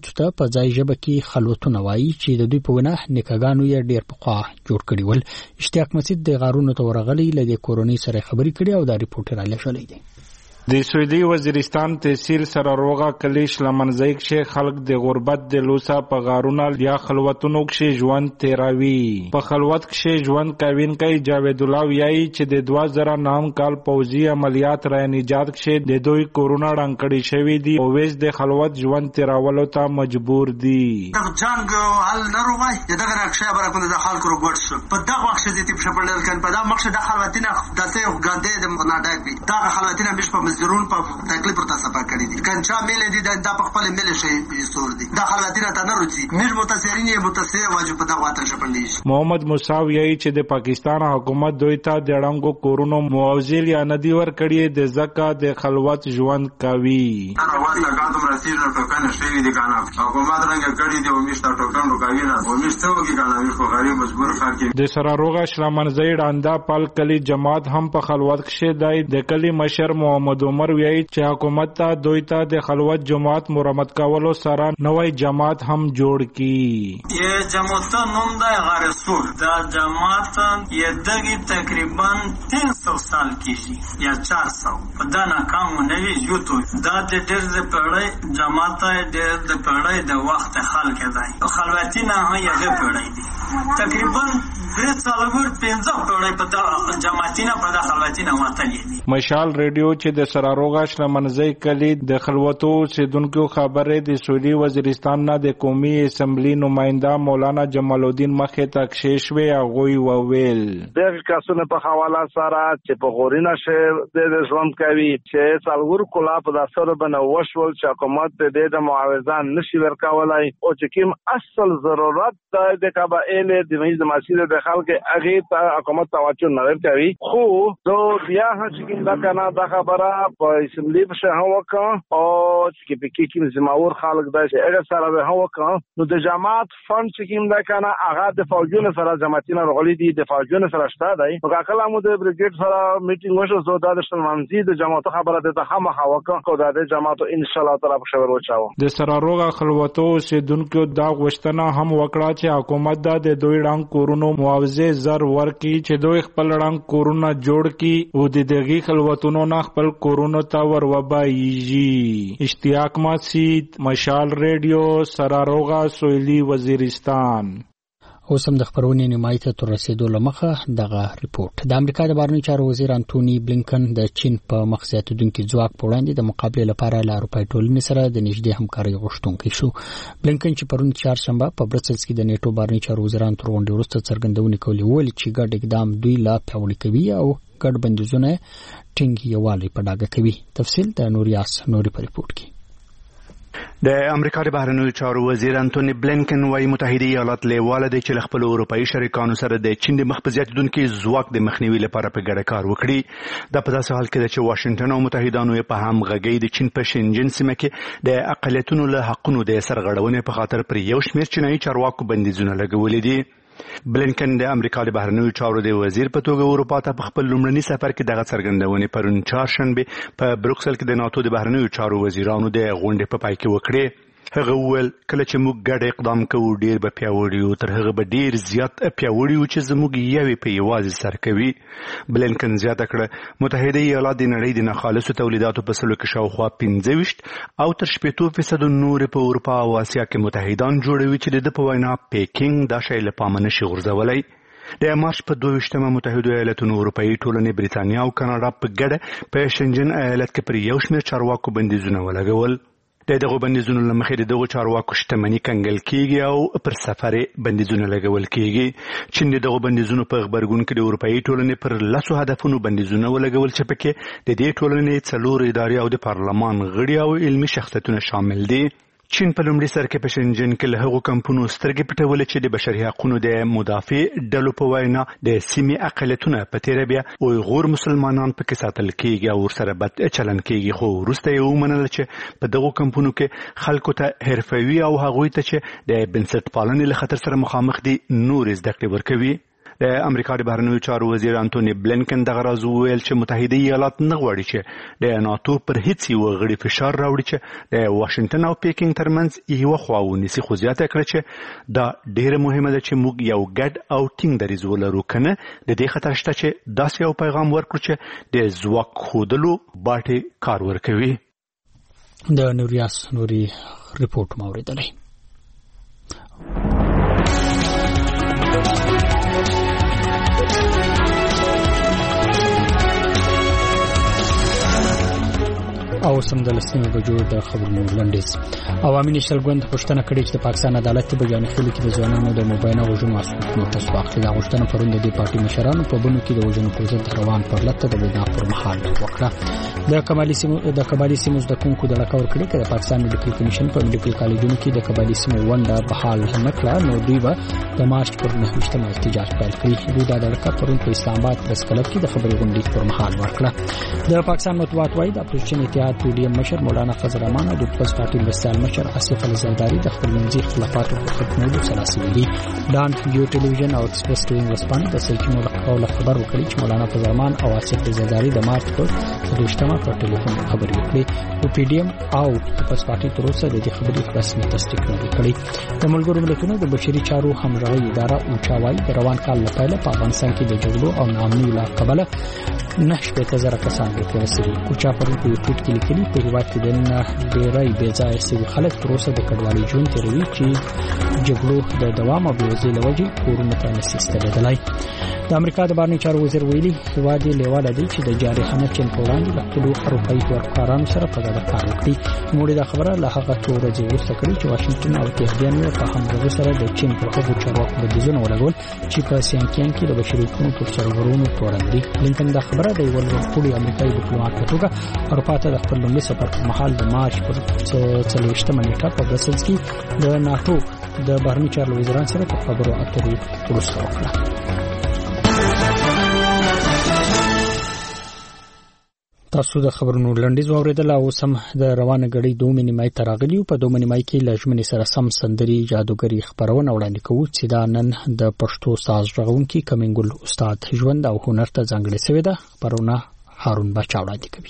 په ځای ژبه کې خلوتونه وایي چې د دوی په ونه نکاګانو یې ډېر پخوا جوړ کړي ول. اشتیاق مسعود د غارونو ته ورغلی له کورونی سره خبرې کړي او دا ریپورټ را لېږلی دی. د سویلي وزیرستان تحصیل سراروغه کلیش لمنځي کې خلک د غربت د لوسا په غارونه یا خلوتونو کې ژوند تیراوي. په خلوت کې ژوند کوین کوي جاوید الله وایي چې د 2009 کال پوځي عملیات را نجات کې د دوی کورونا رانکړی شوی دي او وېس د خلوت ژوند تیراولو ته مجبور دي. جنگ حل نروغای دغه راکشه برکونه د خلکو روغټ شو په دغه وخت د تیپ شپړل کړي په دا مخشه د خلوتینه دته غاندې د مناډک وي دا خلوتینه بش ضرور په تکلیف ورته سپا کړی دي کنچا ملي دي د خپل ملي شي سور دي د خلاتینه ته نه روزي میر متاثرین یې متاثر واجب په دغه واټن شپړلی. محمد موساوی یې چې د پاکستان حکومت دوی ته د اړنګو کورونو معاوضه یا ندی ور کړی د زکه د خلوت ژوند کوي. انا واسه کاندم رسید نو ټوکن شوی دي کنه حکومت رنګ کړی دی او میشته ټوکن روکاوی نه او میشته وګی کنه خو غریب مجبور خلک د سراروغه شلمنځي ډاندا پال کلی جماعت هم په خلوت کې دای د کلی مشر محمد عمر ویای چې حکومت ته دوی ته د خلوت جماعت مرمت کولو سره نوې جماعت هم جوړ کی. یہ جماعت نوم د غرسول دا جماعت یې دغه تقریبا 300 سال کیږي یا 400 دا ناکام نه وی یوتو دا د ډېر پړې جماعت د پړې د وخت خلک دی خلوتینه هغه پړې دي تقریبا 3 سالور 15 پړې په جماعتینه په خلوتینه ماتلې دي. مشال ریډیو چې د سراروغه شلمنځي کلی د خلوتو سیدونکو خبره د سویلي وزیرستان نه د قومي اسمبلی نماینده مولانا جمال الدین مخه تکشیش وی غوي وویل د کاسونه په حواله سره چې په غورینه شه د ژوند کوي چې څلور کلا په داسره بنوښول چې حکومت د معاوضه نشي ورکولای او چې کوم اصل ضرورت د قبایل د مېز مسیل د خلک هغه ته حکومت توجه نه کوي خو دو بیا چې دا کنه دا خبره په اسمبلی په شاه وکا او چې په کې کوم زماور خلک دا چې هغه سره به وکا نو د جماعت فند چې کوم دا کنه هغه د فوجونو سره جماعتینه رغلي دي د فوجونو سره شته دی نو کله مو د بریګیډ سره میټینګ وشو زو دا د شلمنځي د جماعت خبره ته هم وکا کو دا د جماعت ان شاء الله تعالی په شور وچاو. د سراروغه خلوتو سیدونکو دا غوښتنه هم وکړه چې حکومت دا د دوی ډنګ کورونو معاوضه زر ورکړي چې دوی خپل ډنګ کورونه جوړ کړي او د دغه خلوتونو نه خپل کورونو ته ور وبایږي. اشتیاق مسعود مشال ریډیو سراروغه سویلي وزیرستان. اوس هم د خبرونې نیمایته تر رسیدو لمخه دغه ریپورت. د امریکا د بهرنیو چارو وزیر انټونی بلینکن د چین په مخ زیاتېدونکي ځواک په وړاندې د مقابلې لپاره له اروپایي ټولنې سره د نږدې همکارۍ غوښتونکی شو. بلینکن چې پرون چهارشنبه په برسلز کې د نیټو بهرنیو چارو وزیرانو تر غونډې وروسته څرګندونې کولې ویل چې ګډ اقدام دوی لا پیاوړي کوي او ګډ بندیزونه ټینګ یووالی په ډاګه کوي. تفصیل د نوریاس نوري په ریپورت کې. د امریکا د بهرنیو چارو وزیر انټونی بلینکن وايي متحده ایالات لیواله دي چې خپل اروپאי شریکانو سره د چین د مخ په زیاتېدونکي ځواک د مخنیوي لپاره په ګډه کار وکړي. دا په داسې حال کې چې واشنگټن او متحدانو په همغږۍ د چین په شینجن سیمه کې د اقلیتونو له حقونو د سرغړونې په خاطر پر یو شمېر چینایي چارواکو بندیزونه لګولي دي. بلینکن د امریکا د بهرنیو چارو د وزیر په توګه اروپا ته په خپل لومړني سفر کې دغه څرګندونې پرون چهارشنبه په بروکسل کې د ناتو د بهرنیو چارو وزیرانو د غونډې په پای کې وکړې. هغه وویل کله چې موږ ګډ اقدام کوو ډیر به پیاوړي یو تر هغه به ډیر زیات پیاوړي یو چې زموږ یوې په یوازې سر کوي. بلینکن زیاته کړه متحده ایالات د نړۍ د نخالصو تولیداتو په سلو کې شاوخوا 15 او تر 80% نور په اروپا او اسیا کې متحدان جوړوي چې د په وینا پیکینګ دا شی له پامه نشي غورځولای. د مارچ په 22 متحده ایالاتونو اروپאי ټولنې بریتانیا او کاناډا په ګډه په شنجن ایالت کې پر یو شمېر چارواکو بندیزونه ولګول. دغه بندیزونو لمخې دغه چارواکو شتمنۍ کنګل کیږي او پر سفر بندیزونه لګول کیږي. چین دغه بندیزونو په خبرګون کې د اروپאי ټولنې پر لاسو هدفونو بندیزونه ولګول چې پکې د دې ټولنې څلور ادارې او د پارلمان غړي او علمي شخصیتونه شامل دي. چین په لومړي سر کې په شنجن کې له هغو کمپونو سترګې پټولې چې د بشري حقوقو د مدافع ډلو په وینا د سیمې اقلیتونه په تیره بیا اویغور مسلمانان پکې ساتل کیږي او ورسره بد چلن کیږي. خو وروسته یې ومنل چې په دغو کمپونو کې خلکو ته حرفوي او هغوی ته چې د بنسټ پالنې له خطر سره مخامخ دي نور زده کړې ورکوي. د امریکا د بهرنیو چارو وزیر انټونی بلینکن دغه راز وویل چې متحده ایالات نه غواړي چې د ناتو پر هیڅ یو غړي فشار راوړي چې د واشنگټن او پیکینګ ترمنځ یو خوا ونیسي، خو زیاته کړه چې دا ډیره مهمه ده چې موږ یو ګډ او ټینګ دریځ ولرو، کنه د دې خطر شته چې داسې یو پیغام ورکړو چې د ځواک ښودلو باټې کار ورکوي. د نوریاس نوري ریپورت موریدلی. او سم د لسمه بجو د خبرونو لنډیز. عوامي نشل ګوند پښتنه کړي چې د پاکستان عدالت په جانب خلک د ځوانانو د موبایل او وژنو اسناد نوټس واخلي. دا غوښتنه پرون د پارټي مشرانو په بنو کې د وژنو پر ضد روان پرلته د بنا پر مهال وکړه. د کمالي سیمو د کومکو د لکور کړي چې د پاکستان میډیکل کمیشن په میډیکل کالجونو کې د کمالي سیمو ونده بحال نه کړه، نو دوی به د مارچ پر 9 احتجاج پیل کړي. دوی د لکه پرون په اسلام آباد پریس کلب کې د خبري غونډې پر مهال ورکړه. د پاکستان مطبوعات وايي د اپوزیشن اتحاد پی ډی ایم مشر مولانا فضل الرحمن او د پیپلز پارټي مرستیال مشر آصف علي زرداری د خپل منځي اختلافاتو په ختمولو سره سوي. ډان یو ټلویزیون او ایکسپریس ټي وي ورسپانې د سرچینو له خبر وکړي چې مولانا فضل الرحمن او آصف زرداری د مارچ پر 28 پر ټلیفون خبرې وکړي. او پی ډی ایم او پیپلز پارټي تر اوسه د دې خبرې رسمي تصدیق نه کړی. د ملګرو ملتونو د بشري چارو همغږي اداره اوچاوي د روان کال لپاره په افغانستان کې د جګړو او ناامنۍ له کبله 9,000 کسان ورسېږي. اوچا پرون په ټویټ کې لیکلي په هیواد کې د ډېرای بې ځایه سوي خلک تر اوسه د کډوالۍ ژوند تېروي چې جګړو د دوام او بېوزلۍ له وجې کورونو ته نشي ستنېدلی. د امریکا د بهرنیو چارو وزیر ویلي هیواد یې لیواله دی چې د جارحانه چین په وړاندې د خپلو اروپایي توافقدارانو سره په ګډه کار وکړي. نوموړي دا خبره له هغه څو ورځې وروسته کړې چې واشنګټن او تهران یې په همغږۍ سره د چین پر هغو چارواکو بندیزونه ولګول چې په سیانکیان کې د بشري حقوقو پر سرورونو تورن دي. بلینکن دا خبره د یو لوړپوړي امریکایي ډیپلوماټ په توګه اروپا ته د خپل لومړي سفر پر مهال د مارچ پر 24 نیټه په برسلز کې د ناتو د بهرنیو چارو وزیرانو سره په خبرو اترو وروسته وکړه. تاسو د خبرونو لنډیز واوریدل او سم د روانه غړي 2 نیمای تراغلی په 2 نیمای کې لژمنې سره سم سندري جادوګری خبرونه وړاندې کوي چې دا نن د پښتو ساز رغونکي کمنګل استاد ژوند او هنر ته ځانګړې شوی ده. خبرونه هارون بچا وړاندې کوي.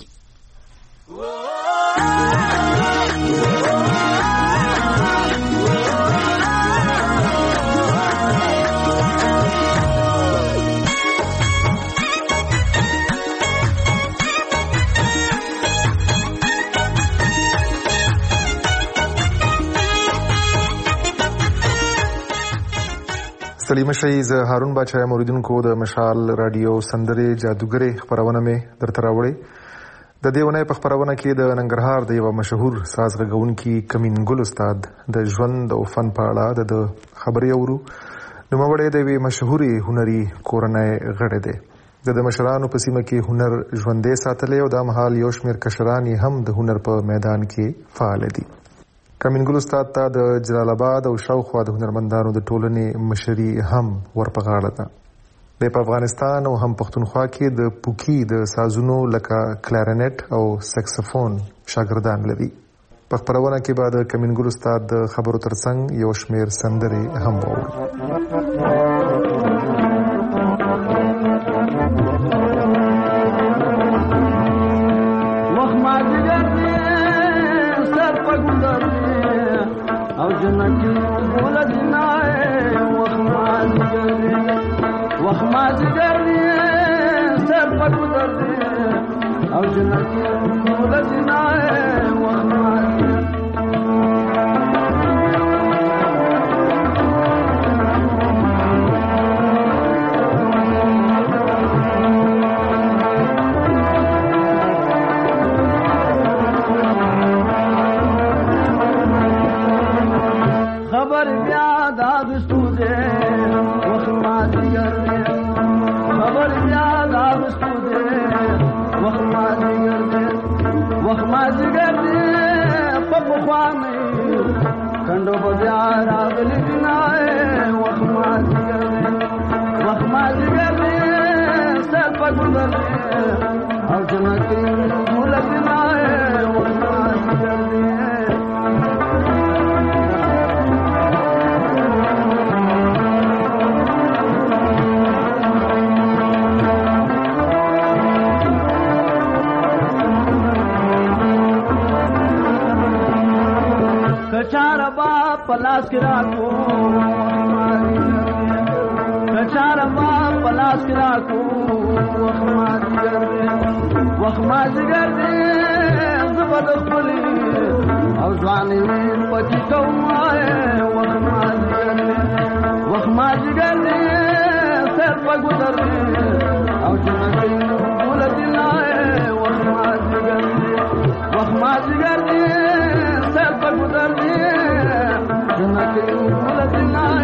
سلیم شي ز هارون بچا موریدونکو د مشال رادیو سندري جادوګری خبرونه مې درته راوړې. د دیونه په خبرونه کې د ننګرهار د یو مشهور ساز غږونکي کمینګل استاد د ژوند او فن په اړه د خبرې اورو. نو موږ د وی مشهوري هنري کورنۍ غړي دي. د مشرانو په سیمه کې هنر ژوندې ساتلې او د مهال یو شمېر کشران هم د هنر په میدان کې فعال دي. کمینګل استاد ته د جلال آباد او شاوخوا د هنرمندانو د ټولنې مشري هم ورپغاړه ده. د افغانستان او هم پښتونخوا کې د پوکی د سازونو لکه کلارینټ او سکسفون شاګردان لري. په خبرونه کې بعد کمینګل استاد د خبرو ترڅنګ یو شمېر سندري هم وو. پلاس کې راکو کچاره ما پلاس کې راکو وخت ما جګر دې زبر خپلې او ځواني پتی کومه وخت ما جګر دې سر په ګذر او جنګي ولد الله وخت ما جګر دې سر په ګذر دې جنګي ولد الله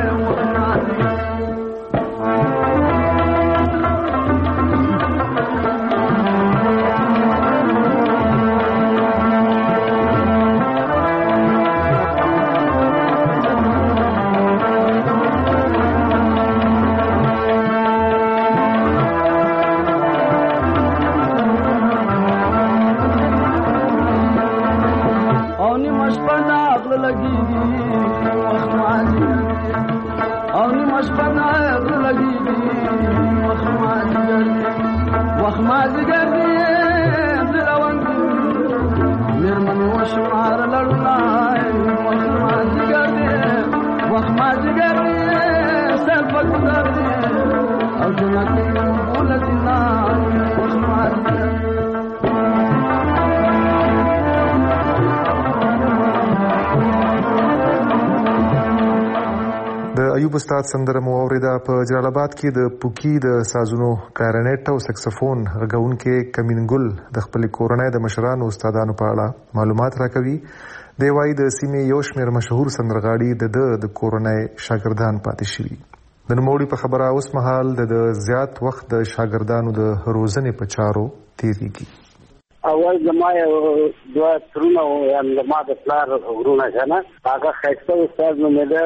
ایوب استاد سندره مو اوریدا په جلال آباد کې د پوکی د سازونو کارنیټ او سکسفون غږونکو کمینګل د خپل کورنۍ د مشرانو استادانو په اړه معلومات راکوي. دی وايي د سیمې یو شمېر مشهور سندرغاړي د کورنۍ شاګردان پاتې شوي. د نوموړي په خبره اوس مهال د زیات وخت د شاګردانو د روزنې په چارو تیریږي. اول زما یو دوه ترونه او زما د پلار ورونه کنه هغه خیسته استاد نو مې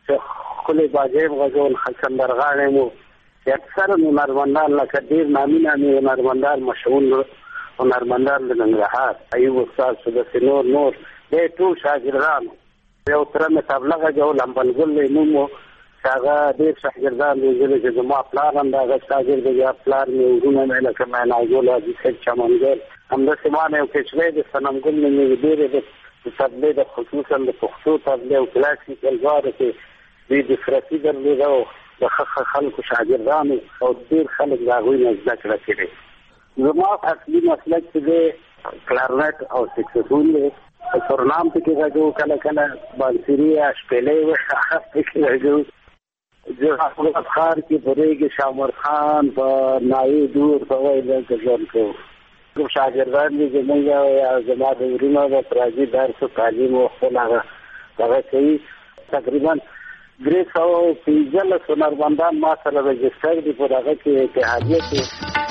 خلی باجیب غزون سندرغاړي مو اکثر هنرمندان لکه ډیر نامي هنرمندان مشهور هنرمندان د ننګرهار ایوب استاد سدس نور د ټول شاګردان یو تر مې تبلغه جو لمبلګل نومو هغه ډیر شاګردان دي چې زما پلان هم دا شاګرد دی پلان مې ورونه مې لکه مې ناجول دي چې چمنګل هم د سیمانه او کچره د سنمګل مې ډیر د تبلیغ خصوصا د پښتو تبلیغ او کلاسیکل غواړي چې د فرصي درلوده او د خلکو شاګردانو او ډیر خلک دا غوښنه زده کړه کړي. زما اصلي مسلک چې کلارنټ او سکسفون دی سرنام کې راځو کله کله بانسری شپلې و خاصه کې راځو جو افخار کې بریګ شامر خان په نای دور په وایي د ځان کو شاګردان دي زموږ یا زما د ورونو د پراجي درس تعلیم او خپلغه هغه کوي. تقریبا 315 هنرمندان ما سره رجسټر دي په هغه کې اتحادیه کې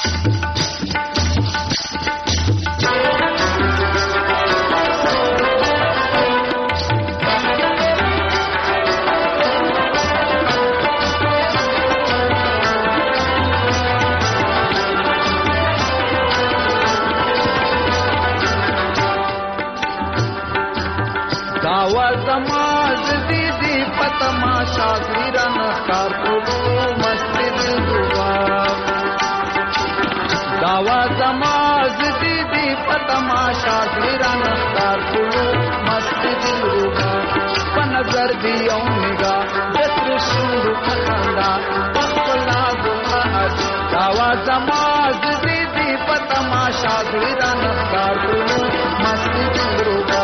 تماشا گیرن کار کولو مسجد الربا داوا زماز دی پتماشا گیرن کار کولو مسجد الربا پنظر دی او نگاه دتر شروع خندا پخلا گلاد داوا زماز دی پتماشا گیرن کار کولو مسجد الربا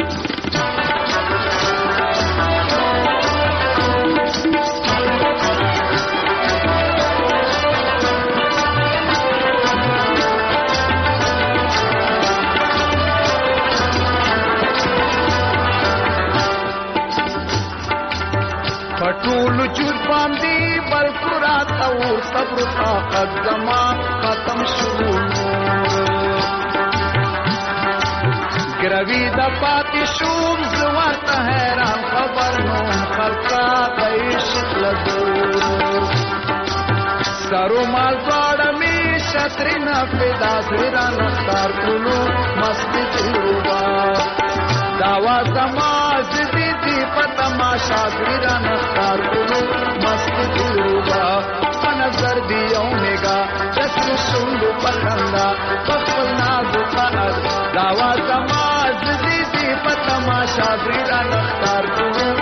پټول چور باندې بل قرات او صبر طاقت زما ختم شو ګروي د پاتې شوم زوات حیران خبر نو خلقا عيش لګو سارو مال پاړ می شترنا پیدا سران کار کولو مسجد روا داوا سماج دي پتماشا گران کار کولو مسجد روا نظر دی اومگا جسر شندو پخندا بخلنا دقاعد داوا سماج دي پتماشا گران کار کولو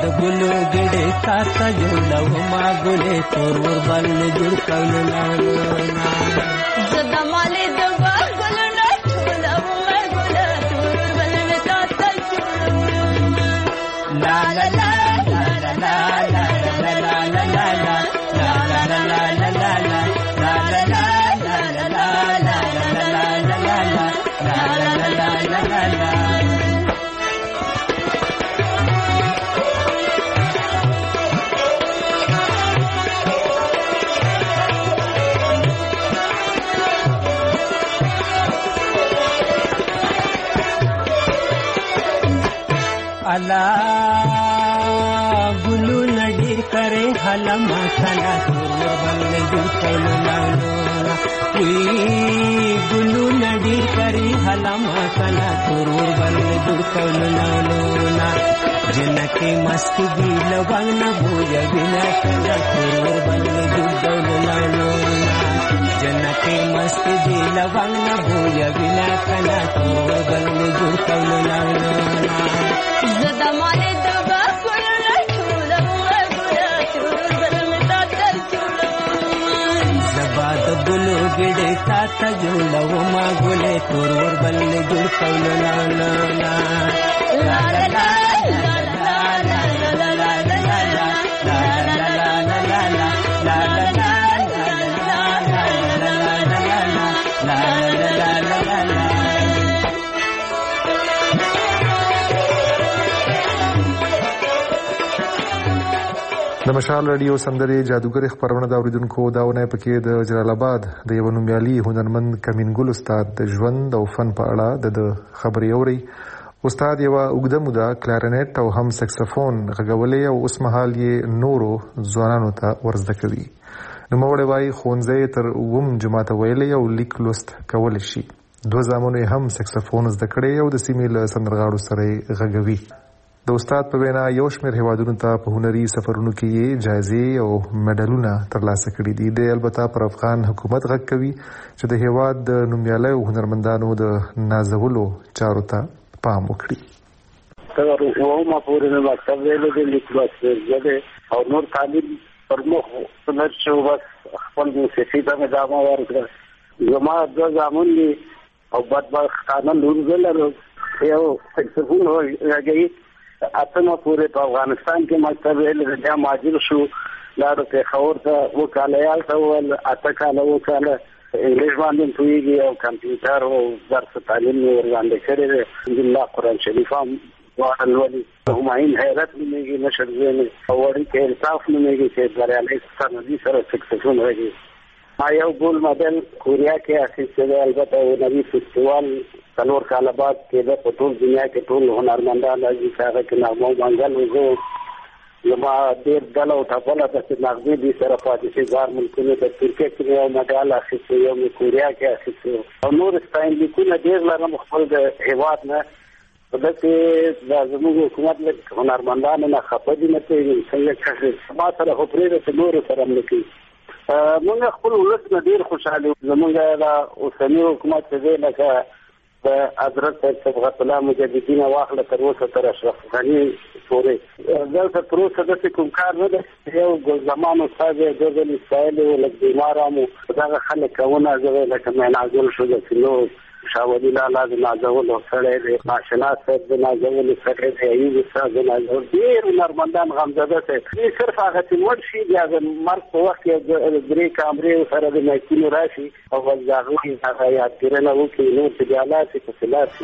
د ګلو ګډې تا ته جوړوما ګلې تور ور باندې جوړ کول لانا زه د مالې د باغ ګلونه ټولوما ګلې تور ور باندې تا ته جوړوما لا لا لا لا لا لا لا لا لا لا لا अला गुलू नडी करे हलमा सला तोर बल जुटल लालो गुलू नडी करे हलमा सला तोर बल जुटल लालो ना जनके मस्ती दिल बगन भोज बिना सला तोर बल जुटल लालो ना जनके मस्ती दिल बगन भोज बिना सला तोर बल जुटल लालो ना जदमाने दबा कुलना चूलवा गुला चूल बलमता तर चूलवा जबाद गुलो गिडे तात जुलवा गुले तोर बल जुड़ कौलना ला ला ला ला د مشال رادیو سندرې جادوګر خبرونه دا اوریدونکو داونه پکې د جلال آباد د یو نومیالي هنرمند کمینګل استاد د ژوند او فن په اړه د خبرې اوري. استاد یو اوږده موده کلارینټ او هم سکسفون غږولې او اوس مهال یې نورو ځوانانو ته ورزده کوي. نوموړی وايي ښوونځی تر 9 جماعت ویلې او لیک لوست کولی شي. 2 زامنو یې هم سکسفون زده کړی او د سیمې له سندرغاړو سره غږوي. د استاد په وینا یو شمېر هیوادونو ته په هنري سفرونو کې یې جایزې او میډالونه ترلاسه کړي دي. د البته پر افغان حکومت غږ کوي چې د هیواد د نومیالیو هنرمندانو د نازولو چارو ته پام وکړي. وما پورې نه مکتب ویلو د لیک لوست او نور تعلیم پر مخ څنګه چې بس خپل موسیقي ته ادامه ورکړه. زما 2 زامن دي او بدبختانه لور ولرو یو سکسفون راځي. اتمه پورې په افغانستان کې مکتب ویل بیا ماجر شو لاړو په خور ته وکالایال ته ول اتکاله وکاله انګلیش باندې پوهیږي او کمپیوټر او درس تعلیم ورغاندې کړی دی. الحمدلله قرآن شریف هم وحلولي هماین حیرت نمیږي نشر زینې او وړي کې انصاف نمیږي چې بریالي سندي سره سکسفون راځي. ما یو ګول مدل کوریا کې اخیسته دی. البته نوی فستیوال 4 کال بعد کې د ټول دنیا کې ټول هنرمندان راځي چې هغه کې نغمه منګل وګو یما ډېر ډله او ټاپله د نغمې دي سره پاتې شي. ځار ملکونو د ترکیه کې یو مډال اخیسته یو کوریا کې اخیسته او نور ستاین لیکونه ډېر لرم خپل د هیواد نه په دې د زموږ حکومت له هنرمندانو نه خپه دي نه کوي څنګه چې ما سره خو پرې د نور سره ملکی موږ خپل ولس نه ډېر خوشاله زموږ د اوسنی حکومت څخه لکه د حضرت صبغت الله مجددین واخله تر اوسه تر اشرف غنی پورې دلته تر اوسه د کوم کار نه دی. یو زمان استاد د ځل اسرائیل ولک بیمارامو دا خلک کونه زوی لکه مناجل شو د نو شاولی لالا د نازول سره د ماشنا صاحب د نازول سره د ایوب صاحب د نازول ډیر نرمندان غمزده ته صرف هغه تنور شي د مرګ په وخت کې د درې کامرې سره د مکینو راشي او ځاغوي هغه یاد کړنه وکړي نو چې د الله څخه فلات شي.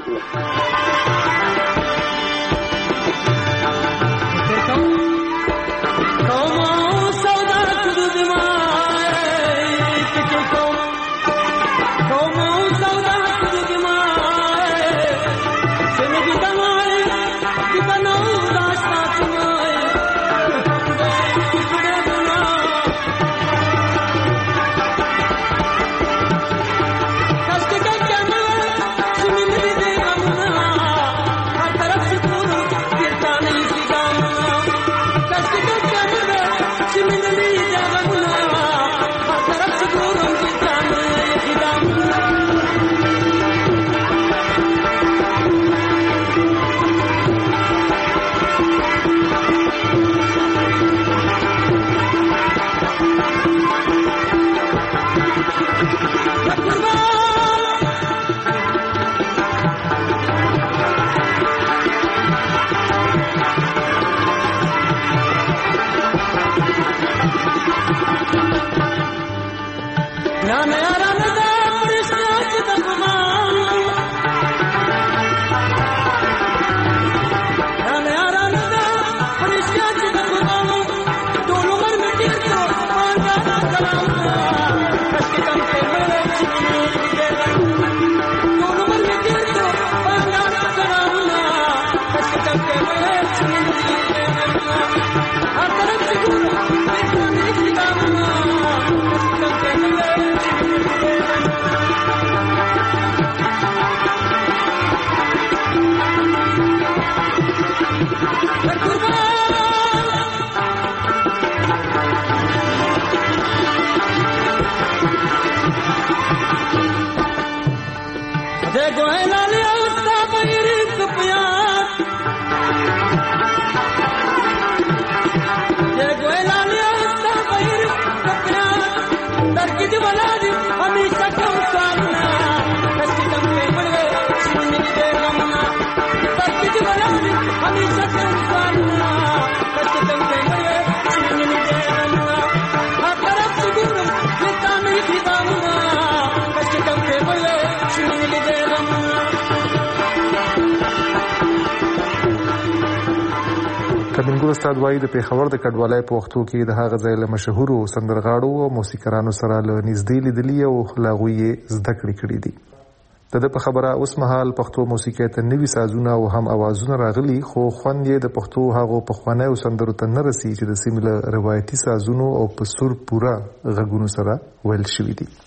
کمنګل استاد وایي د پیښور د کډوالۍ په وختو کې د هغه ځای له مشهورو سندرغاړو او موسیقارانو سره له نږدې لیدلي او له هغوی یې زده کړې کړي دي. د په خبره اوس مهال پښتو موسیقۍ ته نوي سازونه او هم اوازونه راغلي، خو خوند یې د پښتو هغو پخوانیو سندرو ته نه رسي چې د سیمې له روایتي سازونو او په سور پوره غږونو سره ویل شوي دي.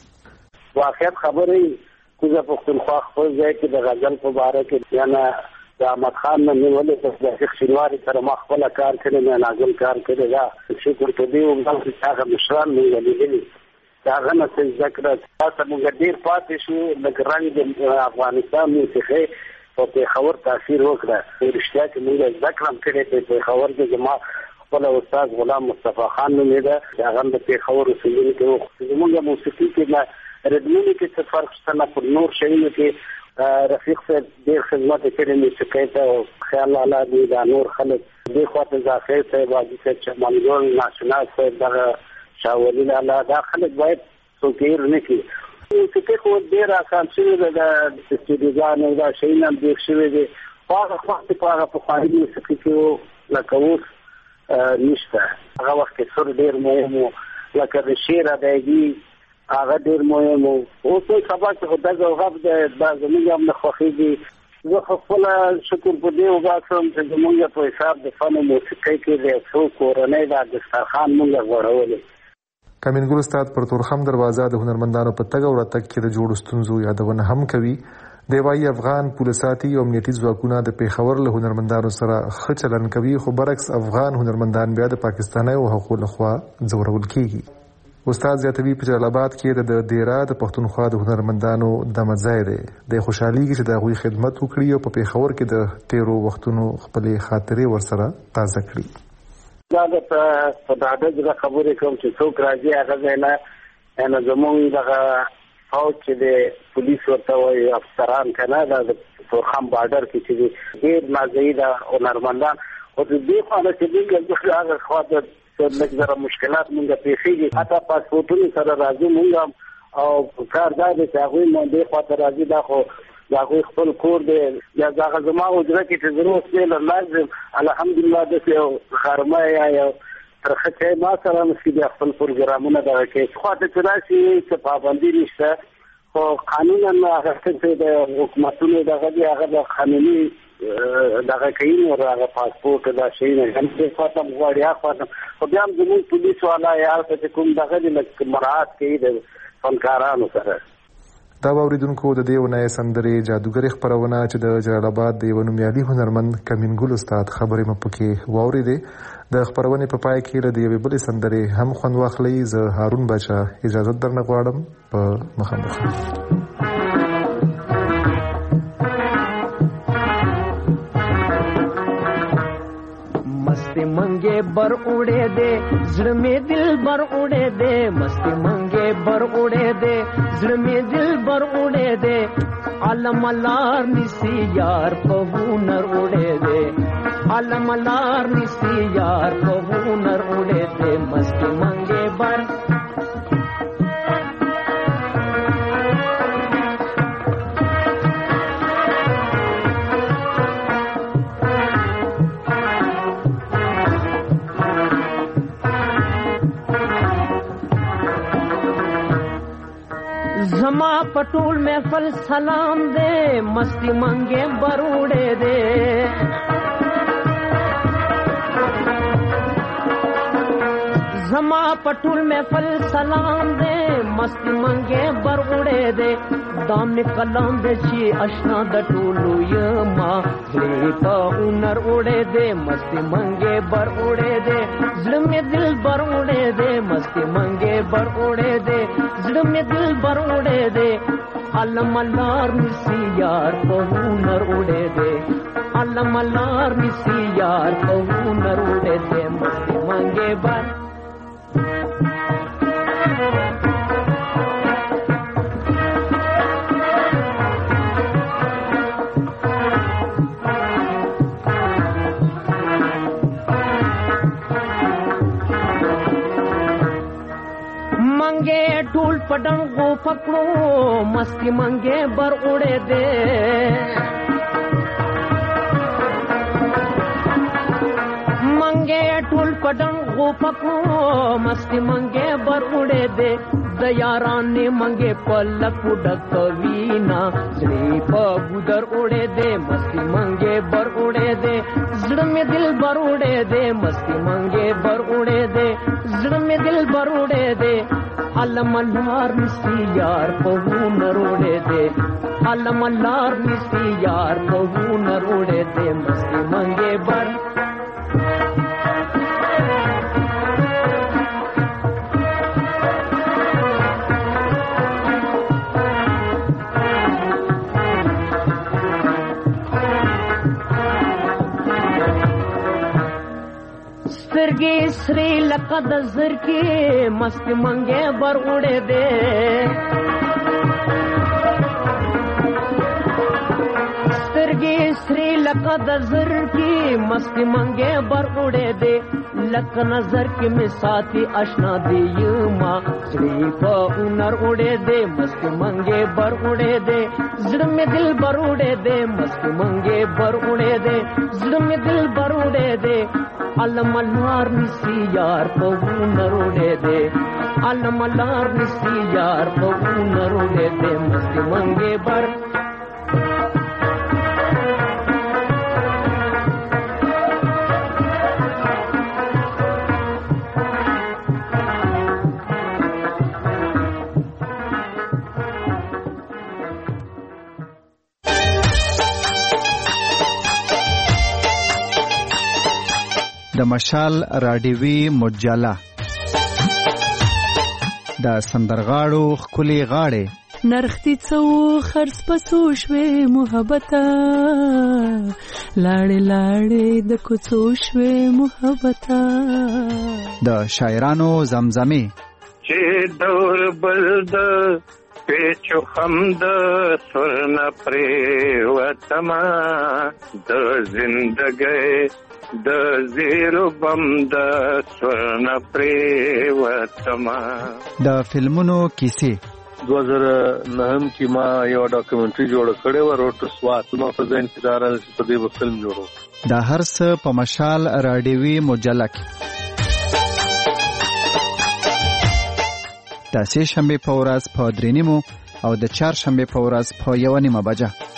واقعیت خبرې کوزه پښتونخوا خپل ځای کې د غزل په باره کې یا نه د احمد خان نه نیولې د شیخ شینواري سره ما خپل کار کړی نه ناظم کار کړی دا شکر ته دی او موږ هغه مشران موږ لیدلي دا هغه نه څه ذکر تاسو موږ ډیر پاتې شو لکه رنګ د افغانستان موسیقي په پیښور تاثیر وکړه. رښتیا چې موږ ذکر هم کړی په پیښور کې زما خپل استاد غلام مصطفی خان نومې ده هغه د پیښور اوسېدونکی و. زموږ موسیقي کې نه ردمونی کې څه فرق شته نه پر نور شیانو کې رفیق صاحب ډېر خدمت کړی موسیقۍ ته او خیال الله دې دا نور خلک دې خواته ظاهر صاحب حاجي صاحب چمنګل ناشناس صاحب دغه شاولي الله دا خلک باید څوک هېر نه کړي. موسیقي خو ډېر اسان شوې ده د استودیوګانو دا شیان هم ډېر شوي دي خو هغه وخت په هغه پخواني موسیقي کې لکه اوس نشته. هغه وخت کې سر ډېر مهم و لکه د شعر ادایګي هغه ډېر مهم و. اوس سبا چې خو دغه غږ دا زموږ هم نه خوښېږي. زه خو خپله شکر په دې وباسم چې زموږ په حساب د فن موسیقۍ کې د څو کورنۍ دا دسترخوان موږ غوړولی. کمنګل استاد پر تورخم دروازه د هنرمندانو په تګ او راتګ کې د جوړو ستونزو یادونه هم کوي. دی وایي افغان پولیساتي او امنیتي ځواکونه د پیښور له هنرمندانو سره ښه چلند کوي، خو برعکس افغان هنرمندان بیا د پاکستانیو حقوقو لخوا ځورول کیږي. استاد زیاتوي په جلال آباد کې د دیره د پښتونخوا د هنرمندانو دمه ځای دی. د خوشحالي چې د هغوی خدمت وکړي او په پیښور کې د تیرو وختونو خپلې خاطرې ورسره تازه کړي. دا د په ډاډه ځکه خبرې کوم چې څوک راځي هغه ځای نه زموږ دغه فوج چې د پولیس ورته وایي افسران که نه دا د تورخم بارډر کې چې دي ډېر نازوي د هنرمندان خو د دې خوا نه چې موږ هغه خوا د لږ ذره مشکلات مونږ پیښېږي حتی پاسپورټونو سره راځي مونږ او کار دا دی چې هغوی مو دې خواته راځي دا خو د هغوی خپل کور دی یا دغه زما حجره کې چې زه اوس بېله لازم الحمدلله داسې یو غرمه یا یو ترخه چای ما سره نشي بیا خپل پروګرامونه دغه کوي خواته چې راشي څه پابندي نشته خو قانونا هغه چې د حکومتونو دغه دی هغه د قانوني دغه کوي نو هغه پاسپورټ دا شي نه هم څه خاطر غواړي خاطر خو بیا هم زموږ پولیس والا یا چې کوم دغه د مراعات کوي د فنکارانو سره. دا اوریدونکو د دې ونې سندرې جادوګري خبرونه چې د جلال آباد د یو نومیالي هنرمند کمنګل استاد خبرې مپکې واورېدې. د خبرونې په پای کې د یوې بلې سندرې هم خوند واخلئ. زه هارون باچا اجازه درنه غواړم. په مخامخ मस्ती मंगे बर उड़े दे जड़ में दिल बर उड़े दे मस्ती मंगे बर उड़े दे जड़ में दिल बर उड़े दे आलम अलार निसी यार पहुनर उड़े दे आलम अलार निसी यार पहुनर उड़े दे मस्ती मंगे बर जमा पटोल महफल सलाम दे मस्ती मंगे बरूड़े दे زما پټول محفل سلام دے مستی منګه بر وړې دے دام نه کلام دے چې آشنا د ټولو یما زړه په اونر وړې دے مستی منګه بر وړې دے زړه مې دل بر وړې دے مستی منګه بر وړې دے زړه مې دل بر وړې دے علم لار نسی یار په اونر وړې دے علم لار نسی یار په اونر وړې دے مستی منګه بر मंगे ढोल पडंगो पकड़ो मस्ती मंगे बर उड़े दे मंगे ढोल पडंगो पकड़ो मस्ती मंगे बर उड़े दे दयारान ने मंगे पलक उड़क वीना श्री गुदर उड़े दे मस्ती मंगे बर उड़े दे जड़ में दिल बर उड़े दे मस्ती मंगे बर उड़े दे जड़ में दिल बर उड़े दे अलमल्लार निसी यार पहू नरोड़े दे अलमल्लार निसी यार पहू नरोड़े दे मस्ती मंगे बर सरगे श्री लकद जर के मस्त मंगे बर उड़े दे सरगे श्री लकद जर की मस्त मंगे बर उड़े दे लक नजर के में साथी अशना दे युमा श्री को उनर उड़े दे मस्त मंगे बर उड़े दे जड़ में दिल बर उड़े दे मस्त मंगे बर उड़े दे जड़ में दिल बर उड़े दे अलमल्लार निसी यार पहू नरोड़े दे अलमल्लार निसी यार पहू नरोड़े दे मस्ती मंगे बर د مشال راډیوي مجله د سندرغاړو خولي غاړې نرختي څو خرڅ پسو شوي محبته لاړې لاړې د کوڅو شوي محبته د شاعرانو زمزمه چې دور بلد پیچو خمد سرنا پرې وتما د زندګۍ د زیرو بم د سورن پریوتما د فلمونو کیسې 2009 کې ما یو ډاکومنټري جوړ کړې و روټ سوات ما په ځین کې دارل په دې فلم جوړو د هر څه په مشال راډیوي مجله کې د سه شنبه په ورځ په 3:30 او د چهارشنبه په ورځ په 1:30 بجه